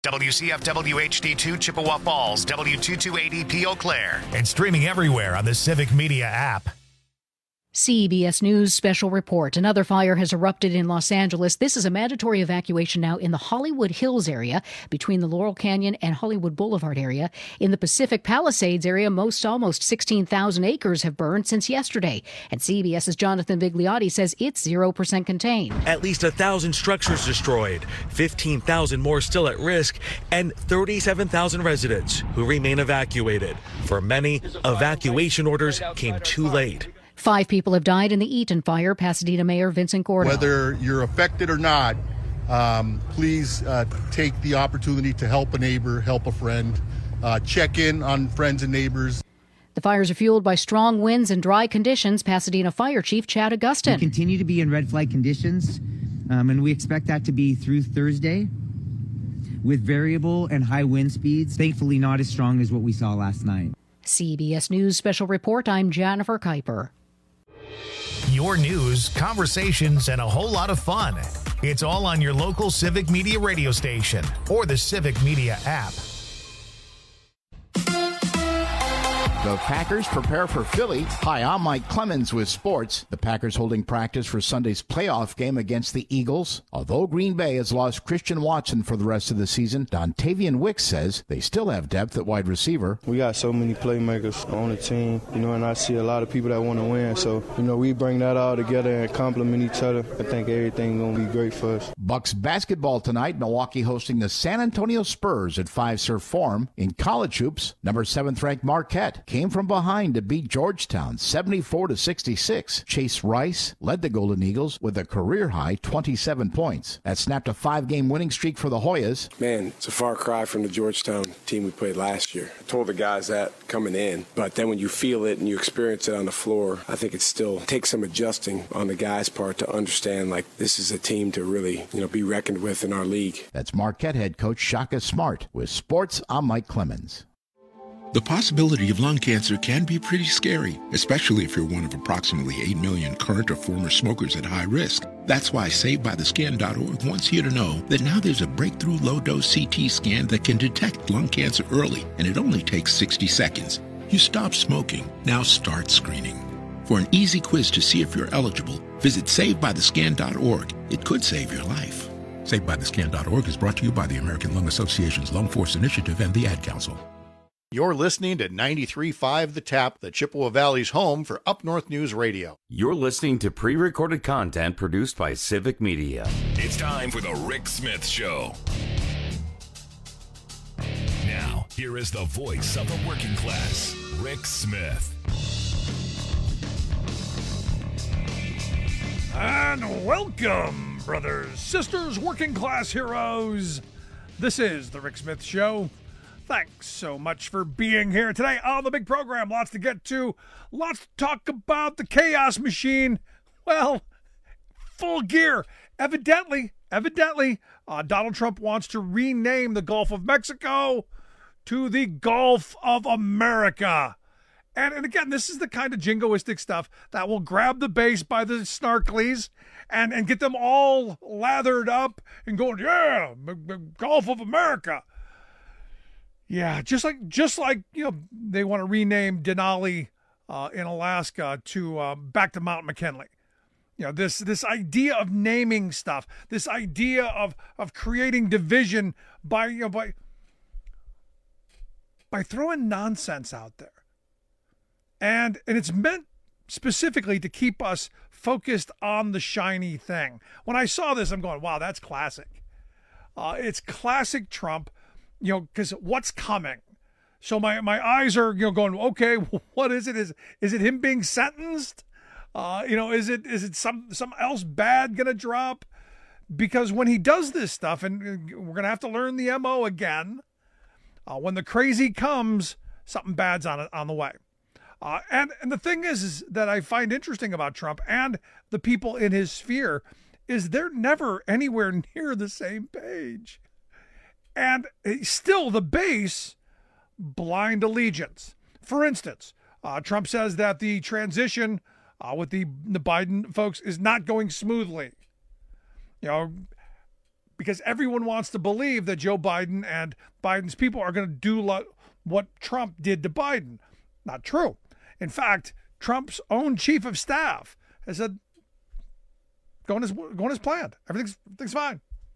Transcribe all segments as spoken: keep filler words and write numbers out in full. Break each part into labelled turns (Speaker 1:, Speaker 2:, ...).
Speaker 1: W C F W H D two Chippewa Falls, W two two eight E P Eau Claire, and streaming everywhere on the Civic Media app.
Speaker 2: C B S News special report. Another fire has erupted in Los Angeles. This is a mandatory evacuation now in the Hollywood Hills area between the Laurel Canyon and Hollywood Boulevard area. In the Pacific Palisades area, most almost sixteen thousand acres have burned since yesterday. And CBS's Jonathan Vigliotti says it's zero percent contained.
Speaker 3: At least one thousand structures destroyed, fifteen thousand more still at risk, and thirty-seven thousand residents who remain evacuated. For many, evacuation orders came too late.
Speaker 2: Five people have died in the Eaton fire. Pasadena Mayor Vincent Gordo.
Speaker 4: Whether you're affected or not, um, please uh, take the opportunity to help a neighbor, help a friend, uh, check in on friends and neighbors.
Speaker 2: The fires are fueled by strong winds and dry conditions. Pasadena Fire Chief Chad Augustin.
Speaker 5: We continue to be in red flag conditions, um, and we expect that to be through Thursday with variable and high wind speeds, thankfully not as strong as what we saw last night.
Speaker 2: C B S News Special Report, I'm Jennifer Kuiper.
Speaker 1: Your news, conversations, and a whole lot of fun. It's all on your local Civic Media radio station or the Civic Media app.
Speaker 6: The Packers prepare for Philly. Hi, I'm Mike Clemens with sports. The Packers holding practice for Sunday's playoff game against the Eagles. Although Green Bay has lost Christian Watson for the rest of the season, Dontavian Wicks says they still have depth at wide receiver.
Speaker 7: We got so many playmakers on the team, you know, and I see a lot of people that want to win. So, you know, we bring that all together and complement each other. I think everything's going to be great for us.
Speaker 6: Bucks basketball tonight. Milwaukee hosting the San Antonio Spurs at Five Surf Forum. In college hoops, number seventh ranked Marquette came from behind to beat Georgetown seventy-four to sixty-six. Chase Rice led the Golden Eagles with a career-high twenty-seven points. That snapped a five-game winning streak for the Hoyas.
Speaker 8: Man, it's a far cry from the Georgetown team we played last year. I told the guys that coming in, but then when you feel it and you experience it on the floor, I think it still takes some adjusting on the guys' part to understand, like, this is a team to really, you know, be reckoned with in our league.
Speaker 6: That's Marquette head coach Shaka Smart. With sports, I'm Mike Clemens.
Speaker 9: The possibility of lung cancer can be pretty scary, especially if you're one of approximately eight million current or former smokers at high risk. That's why Saved By The Scan dot org wants you to know that now there's a breakthrough low-dose C T scan that can detect lung cancer early, and it only takes sixty seconds. You stop smoking, now start screening. For an easy quiz to see if you're eligible, visit Saved By The Scan dot org. It could save your life. Saved By The Scan dot org is brought to you by the American Lung Association's Lung Force Initiative and the Ad Council.
Speaker 10: You're listening to ninety-three point five The Tap, the Chippewa Valley's home for Up North News Radio.
Speaker 11: You're listening to pre-recorded content produced by Civic Media.
Speaker 12: It's time for the Rick Smith Show. Now, here is the voice of the working class, Rick Smith.
Speaker 13: And welcome, brothers, sisters, working class heroes. This is the Rick Smith Show. Thanks so much for being here today on the big program. Lots to get to. Lots to talk about. The chaos machine, well, full gear. Evidently, evidently, uh, Donald Trump wants to rename the Gulf of Mexico to the Gulf of America. And, and again, this is the kind of jingoistic stuff that will grab the base by the snarklies and, and get them all lathered up and going, yeah, Gulf of America. Yeah, just like just like you know, they want to rename Denali uh, in Alaska to uh, back to Mount McKinley. You know, this this idea of naming stuff, this idea of of creating division by you know by by throwing nonsense out there, and and it's meant specifically to keep us focused on the shiny thing. When I saw this, I'm going, wow, that's classic. Uh, it's classic Trump. You know, because what's coming? So my, my eyes are, you know, going, okay, what is it? Is is it him being sentenced? Uh, you know, is it is it some some else bad gonna drop? Because when he does this stuff, and we're gonna have to learn the M O again, uh, when the crazy comes, something bad's on on the way. Uh, and and the thing is, is that I find interesting about Trump and the people in his sphere is they're never anywhere near the same page. And still the base, blind allegiance. For instance, uh, Trump says that the transition uh, with the, the Biden folks is not going smoothly. You know, because everyone wants to believe that Joe Biden and Biden's people are going to do lo- what Trump did to Biden. Not true. In fact, Trump's own chief of staff has said, going as, going as planned. Everything's, everything's fine.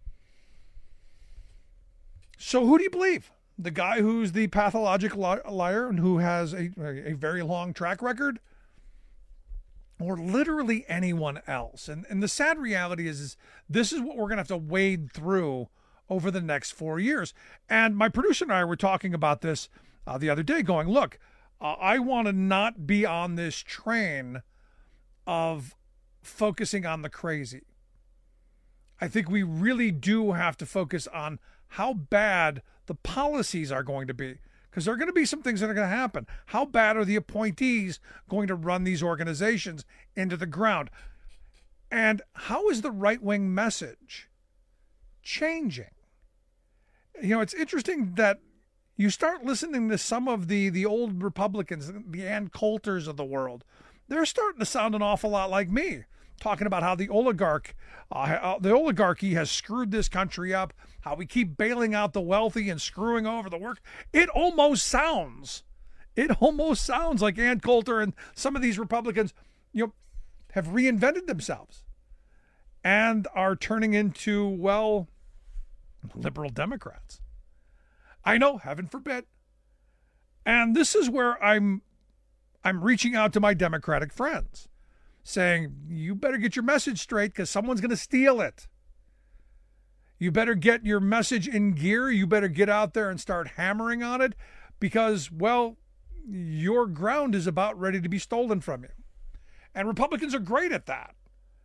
Speaker 13: So who do you believe? The guy who's the pathological liar and who has a, a very long track record? Or literally anyone else? And, and the sad reality is, is this is what we're going to have to wade through over the next four years. And my producer and I were talking about this uh, the other day, going, look, uh, I want to not be on this train of focusing on the crazy. I think we really do have to focus on how bad the policies are going to be, because there are going to be some things that are going to happen. How bad are the appointees going to run these organizations into the ground? And how is the right-wing message changing? You know, it's interesting that you start listening to some of the, the old Republicans, the Ann Coulters of the world. They're starting to sound an awful lot like me, talking about how the oligarch, uh, the oligarchy has screwed this country up, how we keep bailing out the wealthy and screwing over the work. It almost sounds, it almost sounds like Ann Coulter and some of these Republicans, you know, have reinvented themselves and are turning into, well, liberal Democrats. I know, heaven forbid. And this is where I'm, I'm reaching out to my Democratic friends, saying, you better get your message straight because someone's going to steal it. You better get your message in gear. You better get out there and start hammering on it because, well, your ground is about ready to be stolen from you. And Republicans are great at that.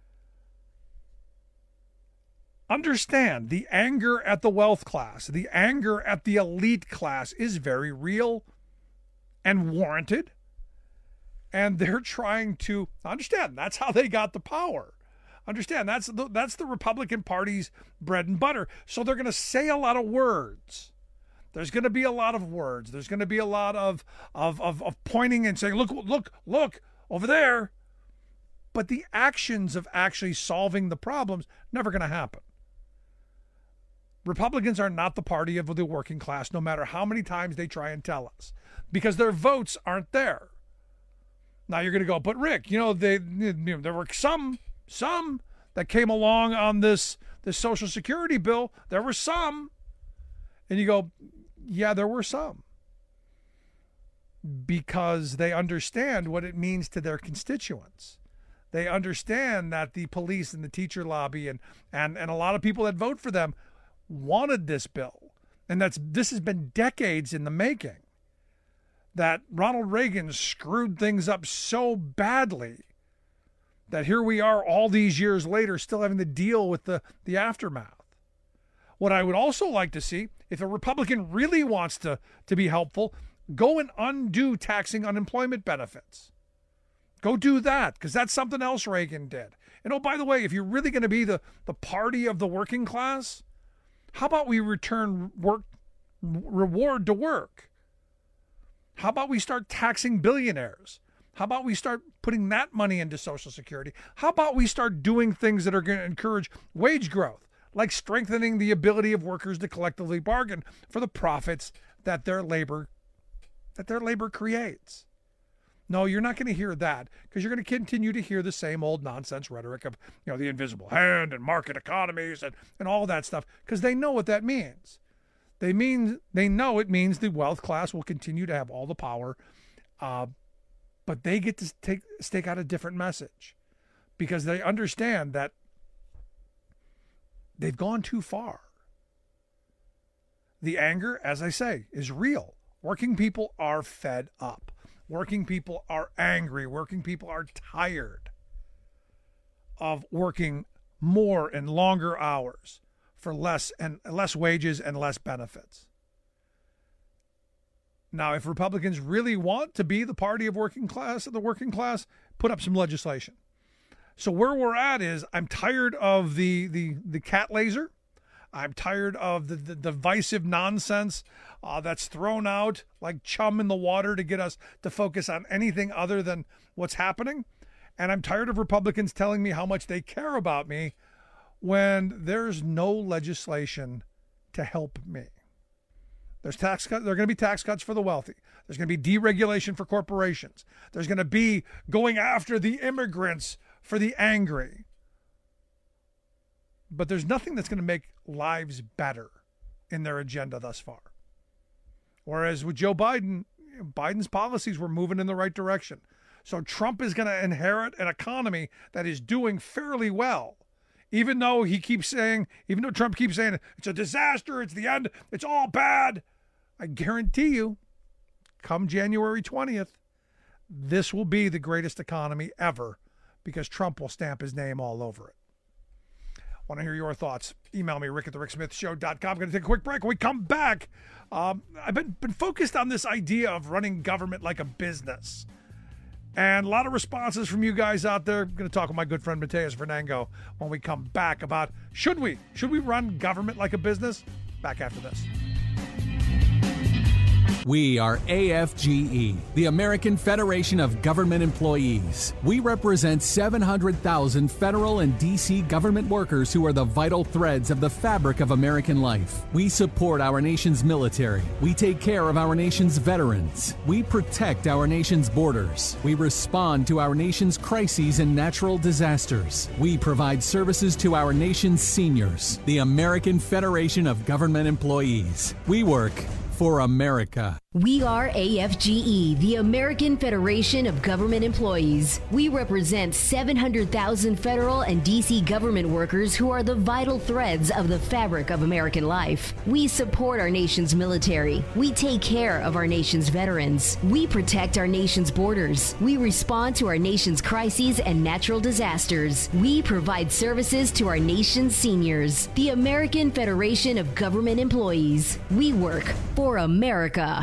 Speaker 13: Understand, the anger at the wealth class, the anger at the elite class is very real and warranted. And they're trying to understand that's how they got the power. Understand that's the, that's the Republican Party's bread and butter. So they're going to say a lot of words. There's going to be a lot of words. There's going to be a lot of, of, of, of pointing and saying, look, look, look over there. But the actions of actually solving the problems, never going to happen. Republicans are not the party of the working class, no matter how many times they try and tell us, because their votes aren't there. Now you're going to go, but Rick, you know, they, you know, there were some, some that came along on this, this Social Security bill. There were some. And you go, yeah, there were some. Because they understand what it means to their constituents. They understand that the police and the teacher lobby and, and, and a lot of people that vote for them wanted this bill. And that's this has been decades in the making. That Ronald Reagan screwed things up so badly that here we are all these years later still having to deal with the, the aftermath. What I would also like to see, if a Republican really wants to, to be helpful, go and undo taxing unemployment benefits. Go do that, because that's something else Reagan did. And oh, by the way, if you're really going to be the, the party of the working class, how about we return work reward to work? How about we start taxing billionaires? How about we start putting that money into Social Security? How about we start doing things that are going to encourage wage growth, like strengthening the ability of workers to collectively bargain for the profits that their labor that their labor creates? No, you're not going to hear that, because you're going to continue to hear the same old nonsense rhetoric of, you know, the invisible hand and market economies and, and all that stuff, because they know what that means. They mean they know it means the wealth class will continue to have all the power, uh, but they get to take stake out a different message, because they understand that they've gone too far. The anger, as I say, is real. Working people are fed up. Working people are angry. Working people are tired of working more and longer hours for less and less wages and less benefits. Now, if Republicans really want to be the party of working class, of the working class, put up some legislation. So where we're at is, I'm tired of the the the cat laser. I'm tired of the, the divisive nonsense uh, that's thrown out like chum in the water to get us to focus on anything other than what's happening. And I'm tired of Republicans telling me how much they care about me when there's no legislation to help me? There's tax cut. There are going to be tax cuts for the wealthy. There's going to be deregulation for corporations. There's going to be going after the immigrants for the angry. But there's nothing that's going to make lives better in their agenda thus far. Whereas with Joe Biden, Biden's policies were moving in the right direction. So Trump is going to inherit an economy that is doing fairly well. Even though he keeps saying, even though Trump keeps saying it's a disaster, it's the end, it's all bad, I guarantee you, come January twentieth, this will be the greatest economy ever because Trump will stamp his name all over it. Want to hear your thoughts? Email me, rick at the rick smith show dot com. I'm going to take a quick break. When we come back, um, I've been, been focused on this idea of running government like a business. And a lot of responses from you guys out there. I'm going to talk with my good friend Mateus Fernango when we come back about should we? Should we run government like a business? Back after this.
Speaker 14: We are A F G E, the American Federation of Government Employees. We represent seven hundred thousand federal and D C government workers who are the vital threads of the fabric of American life. We support our nation's military. We take care of our nation's veterans. We protect our nation's borders. We respond to our nation's crises and natural disasters. We provide services to our nation's seniors. The American Federation of Government Employees. We work for America.
Speaker 15: We are A F G E, the American Federation of Government Employees. We represent seven hundred thousand federal and D C government workers who are the vital threads of the fabric of American life. We support our nation's military. We take care of our nation's veterans. We protect our nation's borders. We respond to our nation's crises and natural disasters. We provide services to our nation's seniors. The American Federation of Government Employees. We work for America.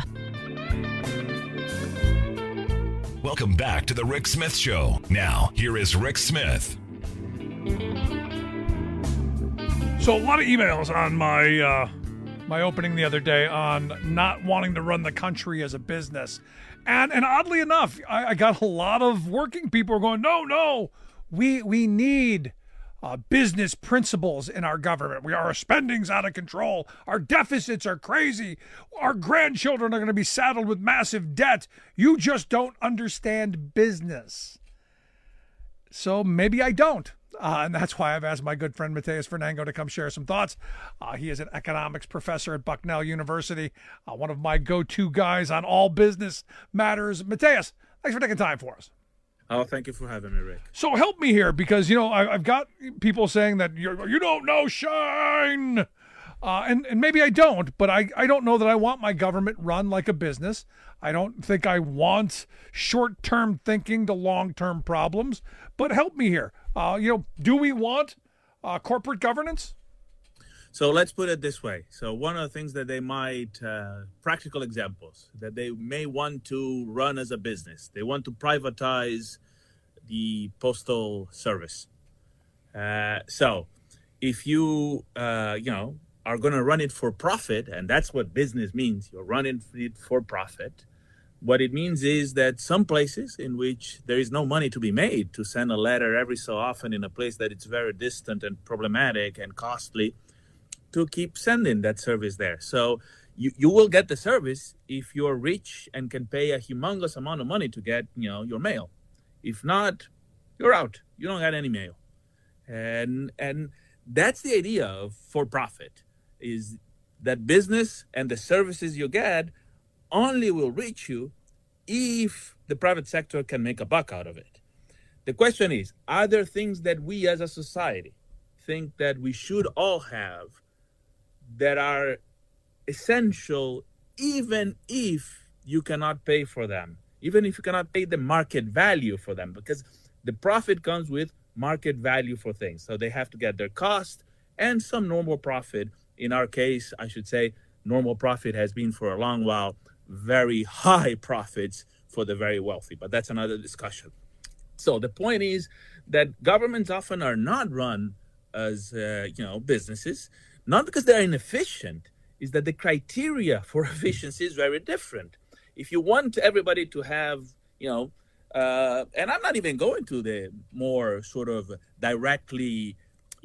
Speaker 12: Welcome back to the Rick Smith Show. Now, here is Rick Smith.
Speaker 13: So a lot of emails on my uh, my opening the other day on not wanting to run the country as a business. And and oddly enough, I, I got a lot of working people who are going, no, no, we we need Uh, business principles in our government. We our spending's out of control. Our deficits are crazy. Our grandchildren are going to be saddled with massive debt. You just don't understand business. So maybe I don't. Uh, and that's why I've asked my good friend Mateus Fernango to come share some thoughts. Uh, he is an economics professor at Bucknell University, uh, one of my go-to guys on all business matters. Mateus, thanks for taking time for us.
Speaker 16: Oh, thank you for having me, Rick.
Speaker 13: So help me here, because, you know, I, I've got people saying that you're, you don't know shine. Uh, and, and maybe I don't, but I, I don't know that I want my government run like a business. I don't think I want short-term thinking to long-term problems. But help me here. Uh, you know, do we want uh, corporate governance?
Speaker 16: So let's put it this way. So one of the things that they might, uh, practical examples, that they may want to run as a business. They want to privatize the postal service. Uh, so if you, uh, you know, are going to run it for profit, and that's what business means, you're running it for profit, what it means is that some places in which there is no money to be made to send a letter every so often in a place that it's very distant and problematic and costly, to keep sending that service there. So you, you will get the service if you're rich and can pay a humongous amount of money to get, you know, your mail. If not, you're out. You don't get any mail. And and that's the idea of for profit, is that business and the services you get only will reach you if the private sector can make a buck out of it. The question is, are there things that we as a society think that we should all have that are essential even if you cannot pay for them, even if you cannot pay the market value for them, because the profit comes with market value for things. So they have to get their cost and some normal profit. In our case, I should say normal profit has been for a long while very high profits for the very wealthy, but that's another discussion. So the point is that governments often are not run as, uh, you know, businesses, not because they're inefficient, is that the criteria for efficiency is very different. If you want everybody to have, you know, uh, and I'm not even going to the more sort of directly,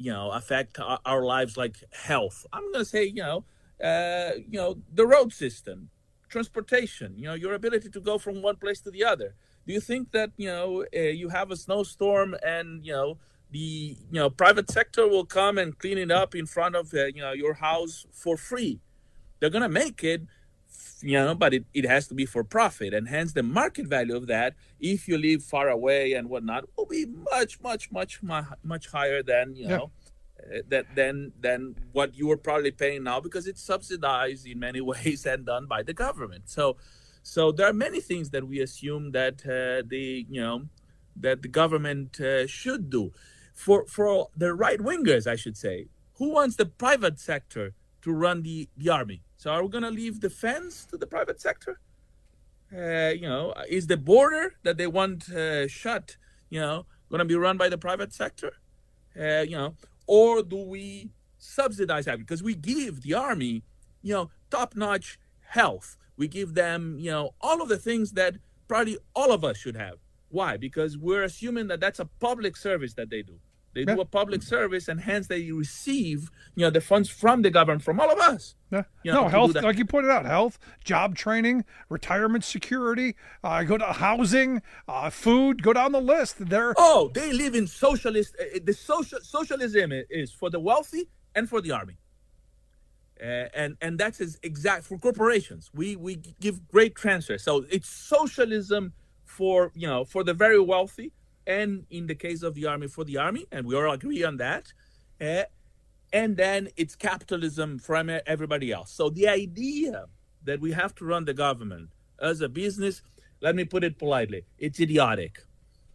Speaker 16: you know, affect our, our lives like health. I'm going to say, you know, uh, you know, the road system, transportation, you know, your ability to go from one place to the other. Do you think that, you know, uh, you have a snowstorm and, you know, the, you know, private sector will come and clean it up in front of, uh, you know, your house for free? They're going to make it, you know, but it, it has to be for profit. And hence the market value of that, if you live far away and whatnot, will be much, much, much, much higher than, you know, yeah. uh, that, than, than what you are probably paying now, because it's subsidized in many ways and done by the government. So, so there are many things that we assume that uh, the, you know, that the government uh, should do. For, for the right-wingers, I should say, who wants the private sector to run the, the army? So are we going to leave defense to the private sector? Uh, you know, is the border that they want uh, shut, you know, going to be run by the private sector? Uh, you know, or do we subsidize that? Because we give the army, you know, top-notch health. We give them, you know, all of the things that probably all of us should have. Why? Because we're assuming that that's a public service that they do. They yeah. do a public service, and hence they receive, you know, the funds from the government, from all of us.
Speaker 13: Yeah.
Speaker 16: You know,
Speaker 13: no, health, like you pointed out, health, job training, retirement security, uh, go to housing, uh, food, go down the list. They're...
Speaker 16: Oh, they live in socialist. Uh, the social socialism is for the wealthy and for the army. Uh, and and that's exact for corporations. We we give great transfers. So it's socialism for, you know, for the very wealthy, and in the case of the army, for the army, and we all agree on that. Uh, and then it's capitalism from everybody else. So the idea that we have to run the government as a business, let me put it politely, it's idiotic.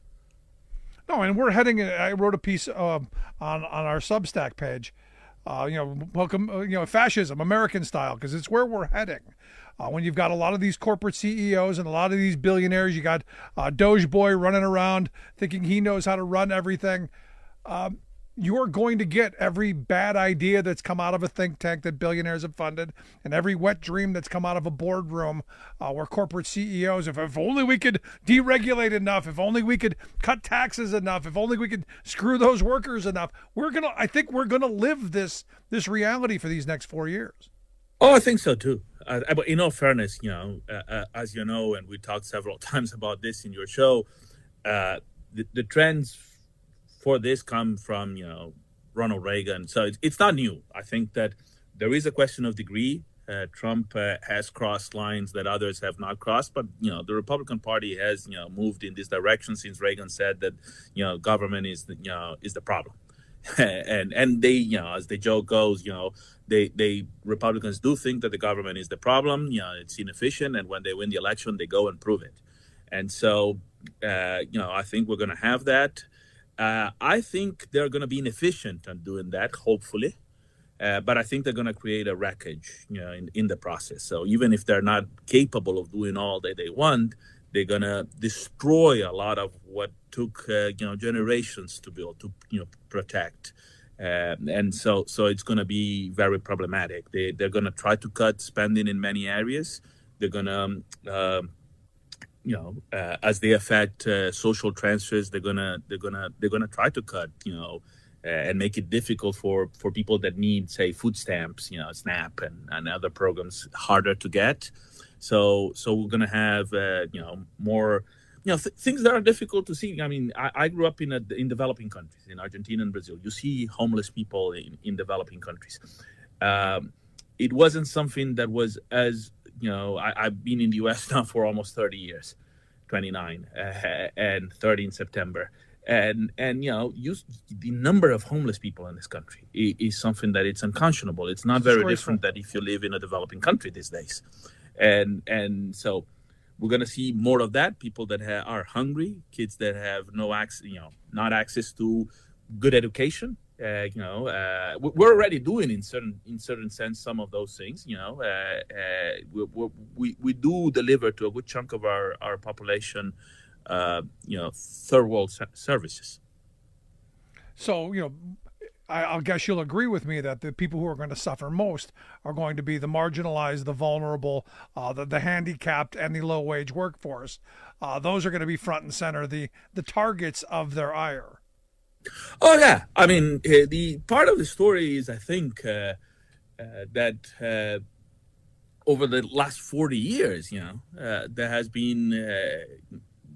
Speaker 13: No, and we're heading, I wrote a piece uh, on, on our Substack page, uh, you know, welcome, uh, you know, fascism, American style, because it's where we're heading. Uh, when you've got a lot of these corporate C E Os and a lot of these billionaires, you got uh, Doge Boy running around thinking he knows how to run everything. Um, you're going to get every bad idea that's come out of a think tank that billionaires have funded, and every wet dream that's come out of a boardroom uh, where corporate C E Os, if, if only we could deregulate enough, if only we could cut taxes enough, if only we could screw those workers enough, we're gonna. I think we're gonna live this this reality for these next four years.
Speaker 16: Oh, I think so too. Uh, but in all fairness, you know, uh, uh, as you know, and we talked several times about this in your show, uh, the, the trends for this come from, you know, Ronald Reagan. So it's, it's not new. I think that there is a question of degree. Uh, Trump uh, has crossed lines that others have not crossed, but, you know, the Republican Party has, you know, moved in this direction since Reagan said that, you know, government is the, you know, is the problem. and and they, you know, as the joke goes, you know, they they Republicans do think that the government is the problem. You know, it's inefficient, and when they win the election, they go and prove it. And so, uh, you know, I think we're going to have that. Uh, I think they're going to be inefficient on doing that, hopefully. Uh, but I think they're going to create a wreckage, you know, in, in the process. So even if they're not capable of doing all that they want, they're going to destroy a lot of what took, uh, you know, generations to build, to, you know, protect. Uh, and so so it's going to be very problematic. They, they're going to try to cut spending in many areas. They're going to, um, uh, you know, uh, as they affect uh, social transfers, they're going to they're going to they're going to try to cut, you know, uh, and make it difficult for, for people that need, say, food stamps, you know, SNAP and, and other programs harder to get. So, so we're going to have, uh, you know, more, you know, th- things that are difficult to see. I mean, I, I grew up in a, in developing countries, in Argentina and Brazil. You see homeless people in, in developing countries. Um, it wasn't something that was as, you know, I, I've been in the U S now for almost thirty years, twenty-nine, uh, and thirty in September. And, and you know, you, the number of homeless people in this country is, is something that it's unconscionable. It's not very different than if you live in a developing country these days. And and so we're going to see more of that. People that ha- are hungry, kids that have no access, you know, not access to good education. Uh, you know, uh, we're already doing in certain in certain sense some of those things. You know, uh, uh, we, we we do deliver to a good chunk of our our population, uh, you know, third world services.
Speaker 13: So, you know, I, I guess you'll agree with me that the people who are going to suffer most are going to be the marginalized, the vulnerable, uh, the, the handicapped, and the low-wage workforce. Uh, those are going to be front and center, the the targets of their ire.
Speaker 16: Oh, yeah. I mean, uh, the part of the story is, I think, uh, uh, that uh, over the last forty years, you know, uh, there has been, uh,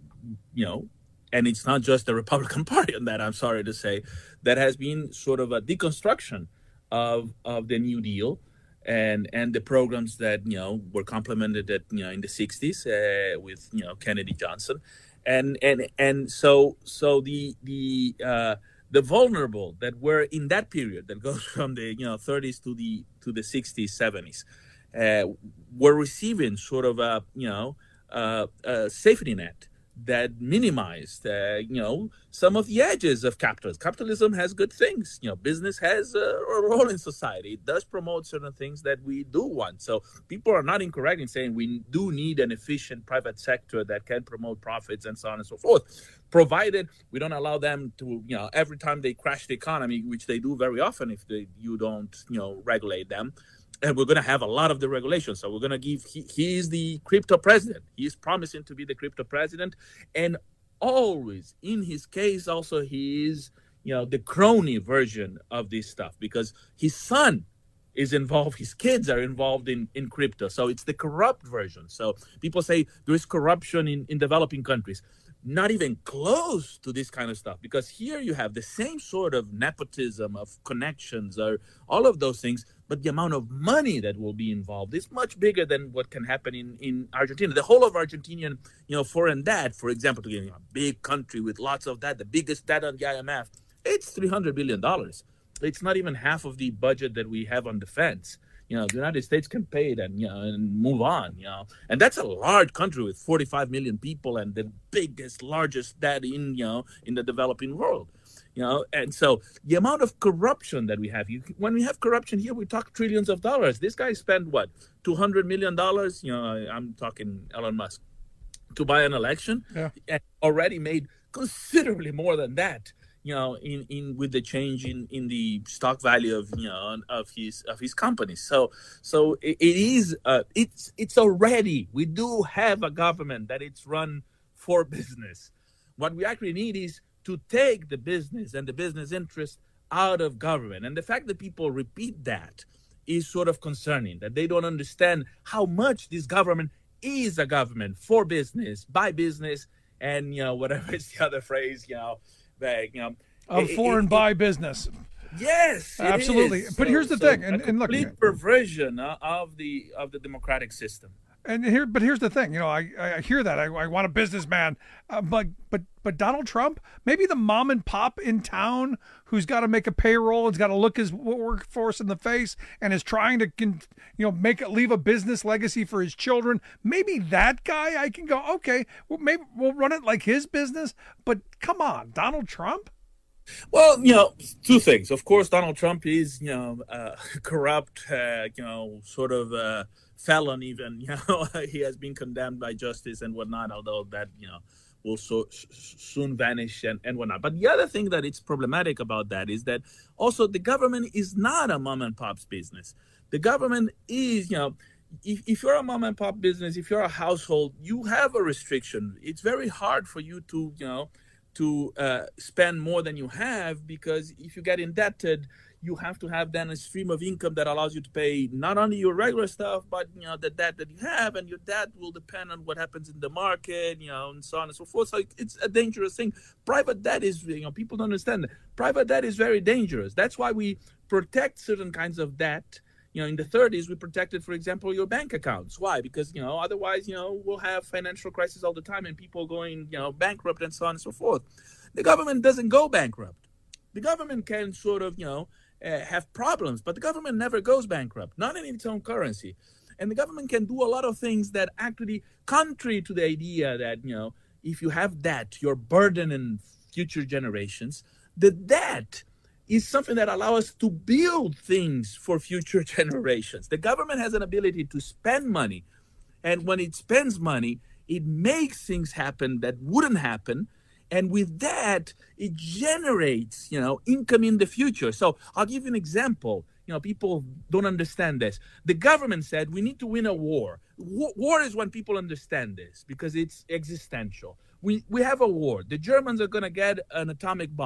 Speaker 16: you know, and it's not just the Republican Party on that, I'm sorry to say, that has been sort of a deconstruction of of the New Deal and and the programs that, you know, were complemented at, you know, in the sixties uh, with, you know, Kennedy Johnson. And and and so so the the uh, the vulnerable that were in that period that goes from the, you know, thirties to the to the sixties, seventies, uh, were receiving sort of a, you know, uh, a safety net that minimized, uh, you know, some of the edges of capitalism. Capitalism has good things. You know, business has a, a role in society. It does promote certain things that we do want. So people are not incorrect in saying we do need an efficient private sector that can promote profits and so on and so forth, provided we don't allow them to, you know, every time they crash the economy, which they do very often if they, you don't, you know, regulate them. And we're going to have a lot of the regulations. So we're going to give, he, he is the crypto president. He is promising to be the crypto president. And always, in his case, also, he is, you know, the crony version of this stuff because his son is involved. His kids are involved in, in crypto. So it's the corrupt version. So people say there is corruption in, in developing countries. Not even close to this kind of stuff, because here you have the same sort of nepotism of connections or all of those things, but the amount of money that will be involved is much bigger than what can happen in, in Argentina. The whole of Argentinian, you know, foreign debt, for example, to give you a big country with lots of debt, the biggest debt on the I M F, it's three hundred billion dollars. It's not even half of the budget that we have on defense. You know, the United States can pay it and, you know, and move on, you know. And that's a large country with forty-five million people and the biggest, largest debt in, you know, in the developing world, you know. And so the amount of corruption that we have, you, when we have corruption here, we talk trillions of dollars. This guy spent, what, two hundred million dollars? You know, I'm talking Elon Musk, to buy an election.
Speaker 13: Yeah.
Speaker 16: And already made considerably more than that. You know, in, in with the change in, in the stock value of, you know, of his of his company. So so it, it is uh, it's it's already, we do have a government that it's run for business. What we actually need is to take the business and the business interest out of government. And the fact that people repeat that is sort of concerning, that they don't understand how much this government is a government for business, by business, and, you know, whatever is the other phrase, you know, Bag, you know,
Speaker 13: of
Speaker 16: it,
Speaker 13: foreign
Speaker 16: it,
Speaker 13: buy
Speaker 16: it,
Speaker 13: business.
Speaker 16: Yes,
Speaker 13: absolutely.
Speaker 16: Is.
Speaker 13: But
Speaker 16: so,
Speaker 13: here's the
Speaker 16: so
Speaker 13: thing, and,
Speaker 16: a
Speaker 13: and look,
Speaker 16: complete perversion of the of the democratic system.
Speaker 13: And here, but here's the thing. You know, I, I hear that. I, I want a businessman, uh, but but but Donald Trump, maybe the mom and pop in town who's got to make a payroll, has got to look his workforce in the face, and is trying to, you know, make leave a business legacy for his children. Maybe that guy, I can go, okay, well, maybe we'll run it like his business. But come on, Donald Trump.
Speaker 16: Well, you know, two things. Of course, Donald Trump is, you know, uh, corrupt, uh, you know, sort of uh, felon even. You know, he has been condemned by justice and whatnot, although that, you know, will so, soon vanish and, and whatnot. But the other thing that it's problematic about that is that also the government is not a mom and pop's business. The government is, you know, if, if you're a mom and pop business, if you're a household, you have a restriction. It's very hard for you to, you know, to uh, spend more than you have, because if you get indebted, you have to have then a stream of income that allows you to pay not only your regular stuff, but, you know, the debt that you have, and your debt will depend on what happens in the market, you know, and so on and so forth. So it's a dangerous thing. Private debt is, you know, people don't understand that. Private debt is very dangerous. That's why we protect certain kinds of debt. You know, in the thirties, we protected, for example, your bank accounts. Why? Because, you know, otherwise, you know, we'll have financial crisis all the time and people going, you know, bankrupt and so on and so forth. The government doesn't go bankrupt. The government can sort of, you know, uh, have problems, but the government never goes bankrupt, not in its own currency. And the government can do a lot of things that actually, contrary to the idea that, you know, if you have debt, you're burdening future generations. The debt is something that allows us to build things for future generations. The government has an ability to spend money, and when it spends money, it makes things happen that wouldn't happen, and with that, it generates, you know, income in the future. So I'll give you an example. You know, people don't understand this. The government said we need to win a war. War is when people understand this, because it's existential. We we have a war. The Germans are going to get an atomic bomb.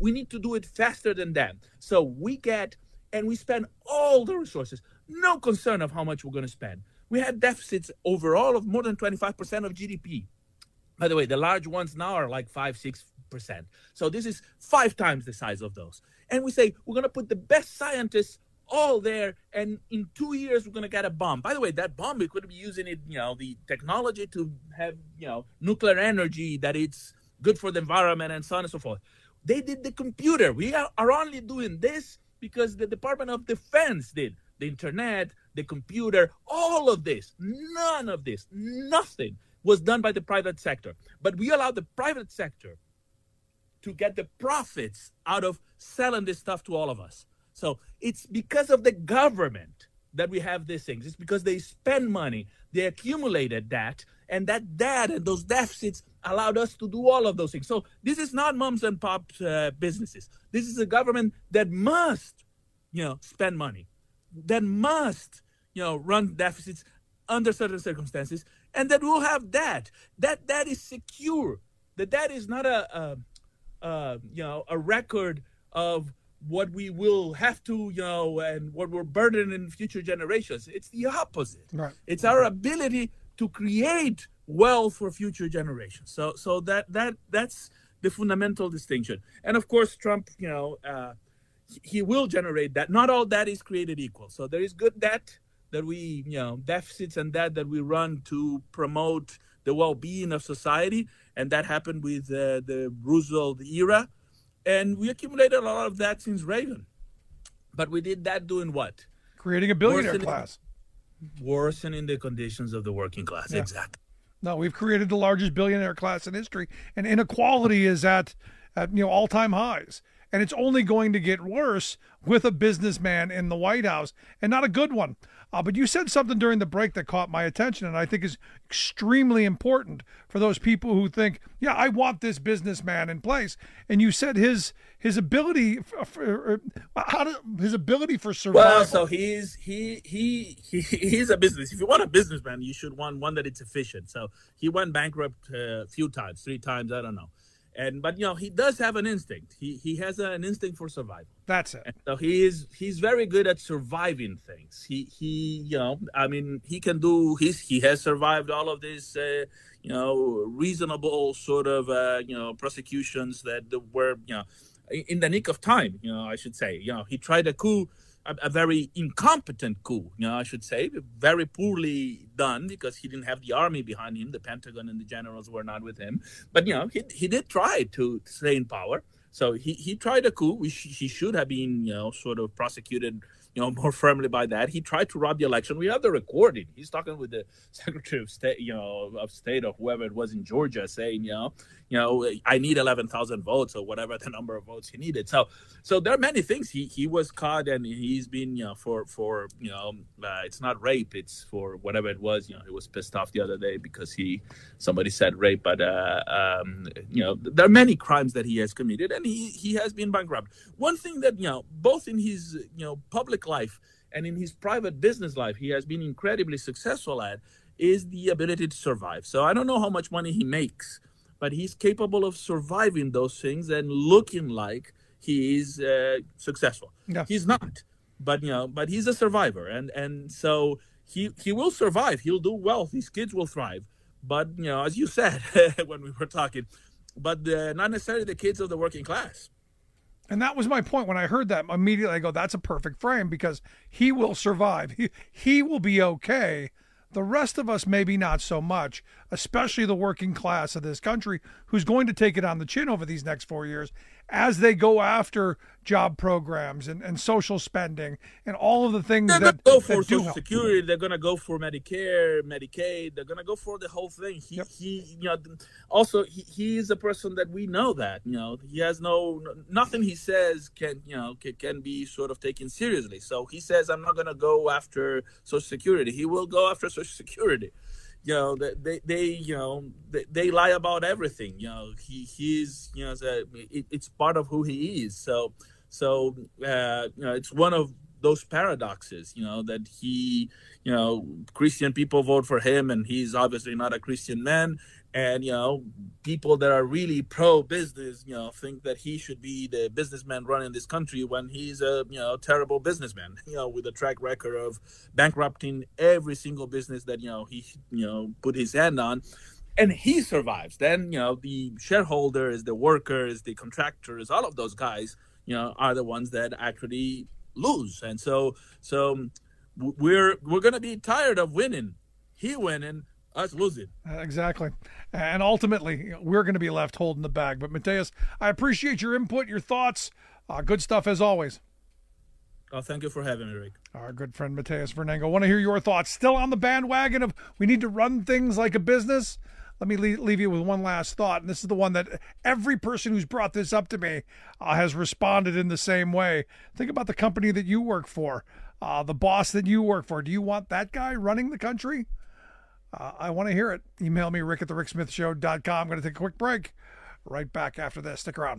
Speaker 16: We need to do it faster than them. So we get, and we spend all the resources, no concern of how much we're going to spend. We had deficits overall of more than twenty-five percent of G D P. By the way, the large ones now are like five, six percent. So this is five times the size of those. And we say, we're going to put the best scientists all there, and in two years, we're going to get a bomb. By the way, that bomb, we could be using it, you know, the technology to have, you know, nuclear energy, that it's good for the environment and so on and so forth. They did the computer. We are, are only doing this because the Department of Defense did. The internet, the computer, all of this, none of this, nothing was done by the private sector. But we allowed the private sector to get the profits out of selling this stuff to all of us. So it's because of the government that we have these things. It's because they spend money, they accumulated that, and that debt and those deficits allowed us to do all of those things. So this is not moms and pop uh, businesses. This is a government that must, you know, spend money, that must, you know, run deficits under certain circumstances, and that will have debt. That debt is secure. The debt is not a, a, a you know, a record of what we will have to, you know, and what we're burdening in future generations. It's the opposite.
Speaker 13: Right.
Speaker 16: It's our ability to create wealth for future generations. So, so that that that's the fundamental distinction. And of course, Trump, you know, uh, he will generate that. Not all debt is created equal. So there is good debt that we, you know, deficits and debt that we run to promote the well-being of society, and that happened with uh, the Roosevelt era. And we accumulated a lot of that since Reagan. But we did that doing what?
Speaker 13: Creating a billionaire
Speaker 16: worsening,
Speaker 13: class.
Speaker 16: Worsening the conditions of the working class.
Speaker 13: Yeah.
Speaker 16: Exactly.
Speaker 13: No, we've created the largest billionaire class in history, and inequality is at, at you know all-time highs. And it's only going to get worse with a businessman in the White House, and not a good one. Uh, but you said something during the break that caught my attention, and I think is extremely important for those people who think, yeah, I want this businessman in place. And you said his his ability for, for how to, his ability for survival.
Speaker 16: Well, so he's he he he he's a business. If you want a businessman, you should want one that it's efficient. So he went bankrupt uh, a few times, three times, I don't know. And but you know he does have an instinct. He he has a, an instinct for survival.
Speaker 13: That's it.
Speaker 16: And so he is he's very good at surviving things. He he you know I mean he can do he's he has survived all of these uh, you know reasonable sort of uh, you know prosecutions that were you know in the nick of time. You know I should say you know he tried a coup. A, a very incompetent coup, you know, I should say, very poorly done because he didn't have the army behind him. The Pentagon and the generals were not with him. But, you know, he he did try to stay in power. So he, he tried a coup. We sh- he should have been, you know, sort of prosecuted, you know, more firmly by that. He tried to rob the election. We have the recording. He's talking with the Secretary of State, you know, of State or whoever it was in Georgia saying, you know, you know, I need eleven thousand votes or whatever the number of votes he needed. So, so there are many things. He he was caught and he's been, you know, for, for you know, uh, it's not rape. It's for whatever it was. You know, he was pissed off the other day because he, somebody said rape. But, uh, um, you know, there are many crimes that he has committed and he, he has been bankrupt. One thing that, you know, both in his, you know, public life and in his private business life, he has been incredibly successful at is the ability to survive. So I don't know how much money he makes, but he's capable of surviving those things and looking like he is uh, successful.
Speaker 13: Yeah.
Speaker 16: He's not, but you know, but he's a survivor, and and so he he will survive. He'll do well. His kids will thrive. But you know, as you said when we were talking, but uh, not necessarily the kids of the working class.
Speaker 13: And that was my point. When I heard that, immediately I go, that's a perfect frame because he will survive. He, he will be okay. The rest of us, maybe not so much, especially the working class of this country who's going to take it on the chin over these next four years as they go after job programs and, and social spending and all of the things
Speaker 16: they're
Speaker 13: that,
Speaker 16: gonna go
Speaker 13: that
Speaker 16: for
Speaker 13: do
Speaker 16: Social
Speaker 13: help.
Speaker 16: Security. They're going to go for Medicare, Medicaid. They're going to go for the whole thing. He,
Speaker 13: Yep.
Speaker 16: he, you know, also he, he is a person that we know that, you know, he has no, nothing he says can, you know, can, can be sort of taken seriously. So he says, I'm not going to go after Social Security. He will go after Social Security. You know, they, they, you know, they, they lie about everything. You know, he, he's, you know, it, it's part of who he is. So, so, uh, you know, it's one of those paradoxes, you know, that he, you know, Christian people vote for him and he's obviously not a Christian man. And, you know, people that are really pro-business, you know, think that he should be the businessman running this country when he's a, you know, terrible businessman, you know, with a track record of bankrupting every single business that, you know, he, you know, put his hand on. And he survives. Then, you know, the shareholders, the workers, the contractors, all of those guys, you know, are the ones that actually lose. And so, so we're we're going to be tired of winning. He winning, us losing.
Speaker 13: Exactly. And ultimately, we're going to be left holding the bag. But, Mateus, I appreciate your input, your thoughts. Uh, good stuff as always.
Speaker 16: Oh, thank you for having me, Rick.
Speaker 13: Our good friend, Mateus Vernengo. Want to hear your thoughts. Still on the bandwagon of we need to run things like a business? Let me leave you with one last thought, and this is the one that every person who's brought this up to me uh, has responded in the same way. Think about the company that you work for, uh, the boss that you work for. Do you want that guy running the country? Uh, I want to hear it. Email me, rick at the rick smith show dot com. I'm going to take a quick break. Right back after this. Stick around.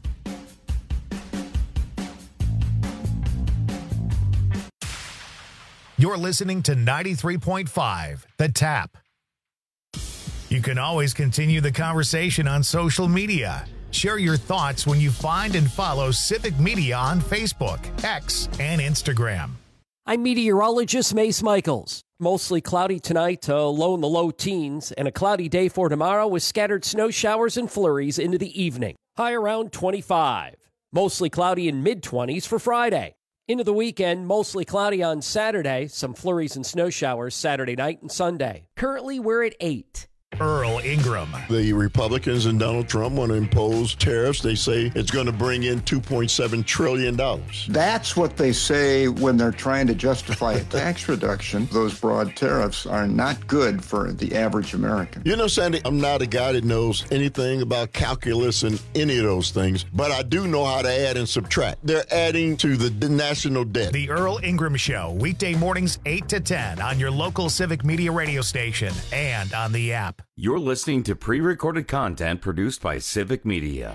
Speaker 1: You're listening to ninety-three point five, The Tap. You can always continue the conversation on social media. Share your thoughts when you find and follow Civic Media on Facebook, X, and Instagram.
Speaker 17: I'm meteorologist Mace Michaels. Mostly cloudy tonight, uh, low in the low teens, and a cloudy day for tomorrow with scattered snow showers and flurries into the evening. High around twenty-five. Mostly cloudy in mid-twenties for Friday. Into the weekend, mostly cloudy on Saturday, some flurries and snow showers Saturday night and Sunday. Currently, we're at eight.
Speaker 1: Earl Ingram.
Speaker 18: The Republicans and Donald Trump want to impose tariffs. They say it's going to bring in two point seven trillion dollars.
Speaker 19: That's what they say when they're trying to justify a tax reduction. Those broad tariffs are not good for the average American.
Speaker 18: You know, Sandy, I'm not a guy that knows anything about calculus and any of those things, but I do know how to add and subtract. They're adding to the national debt.
Speaker 1: The Earl Ingram Show, weekday mornings eight to ten on your local Civic Media radio station and on the app.
Speaker 11: You're listening to pre-recorded content produced by Civic Media.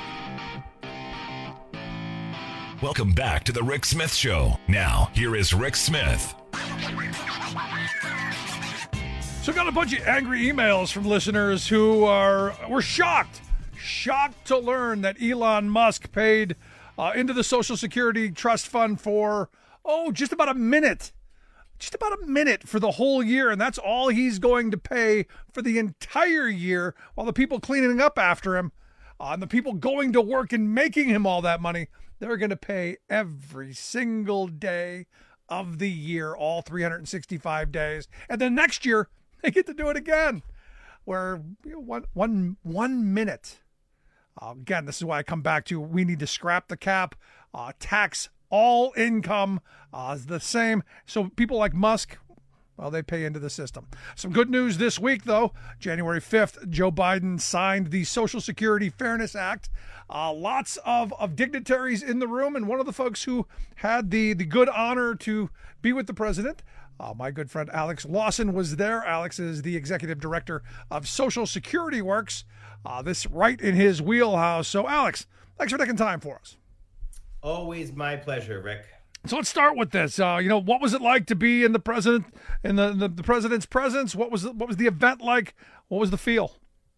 Speaker 12: Welcome back to the Rick Smith Show. Now, here is Rick Smith.
Speaker 13: So got a bunch of angry emails from listeners who are were shocked, shocked to learn that Elon Musk paid uh, into the Social Security Trust Fund for, oh, just about a minute. Just about a minute for the whole year, and that's all he's going to pay for the entire year, while the people cleaning up after him, uh, and the people going to work and making him all that money, they're going to pay every single day of the year, all three hundred sixty-five days. And then next year, they get to do it again, where you know, one, one, one minute. Uh, again, this is why I come back to we need to scrap the cap, uh, tax all income uh, is the same. So people like Musk, well, they pay into the system. Some good news this week, though. January fifth, Joe Biden signed the Social Security Fairness Act. Uh, lots of, of dignitaries in the room, and one of the folks who had the, the good honor to be with the president, uh, my good friend Alex Lawson, was there. Alex is the executive director of Social Security Works. Uh, this right in his wheelhouse. So, Alex, thanks for taking time for us.
Speaker 20: Always my pleasure, Rick.
Speaker 13: So let's start with this. Uh, you know, what was it like to be in the president in the, the, the president's presence? What was what was the event like? What was the feel?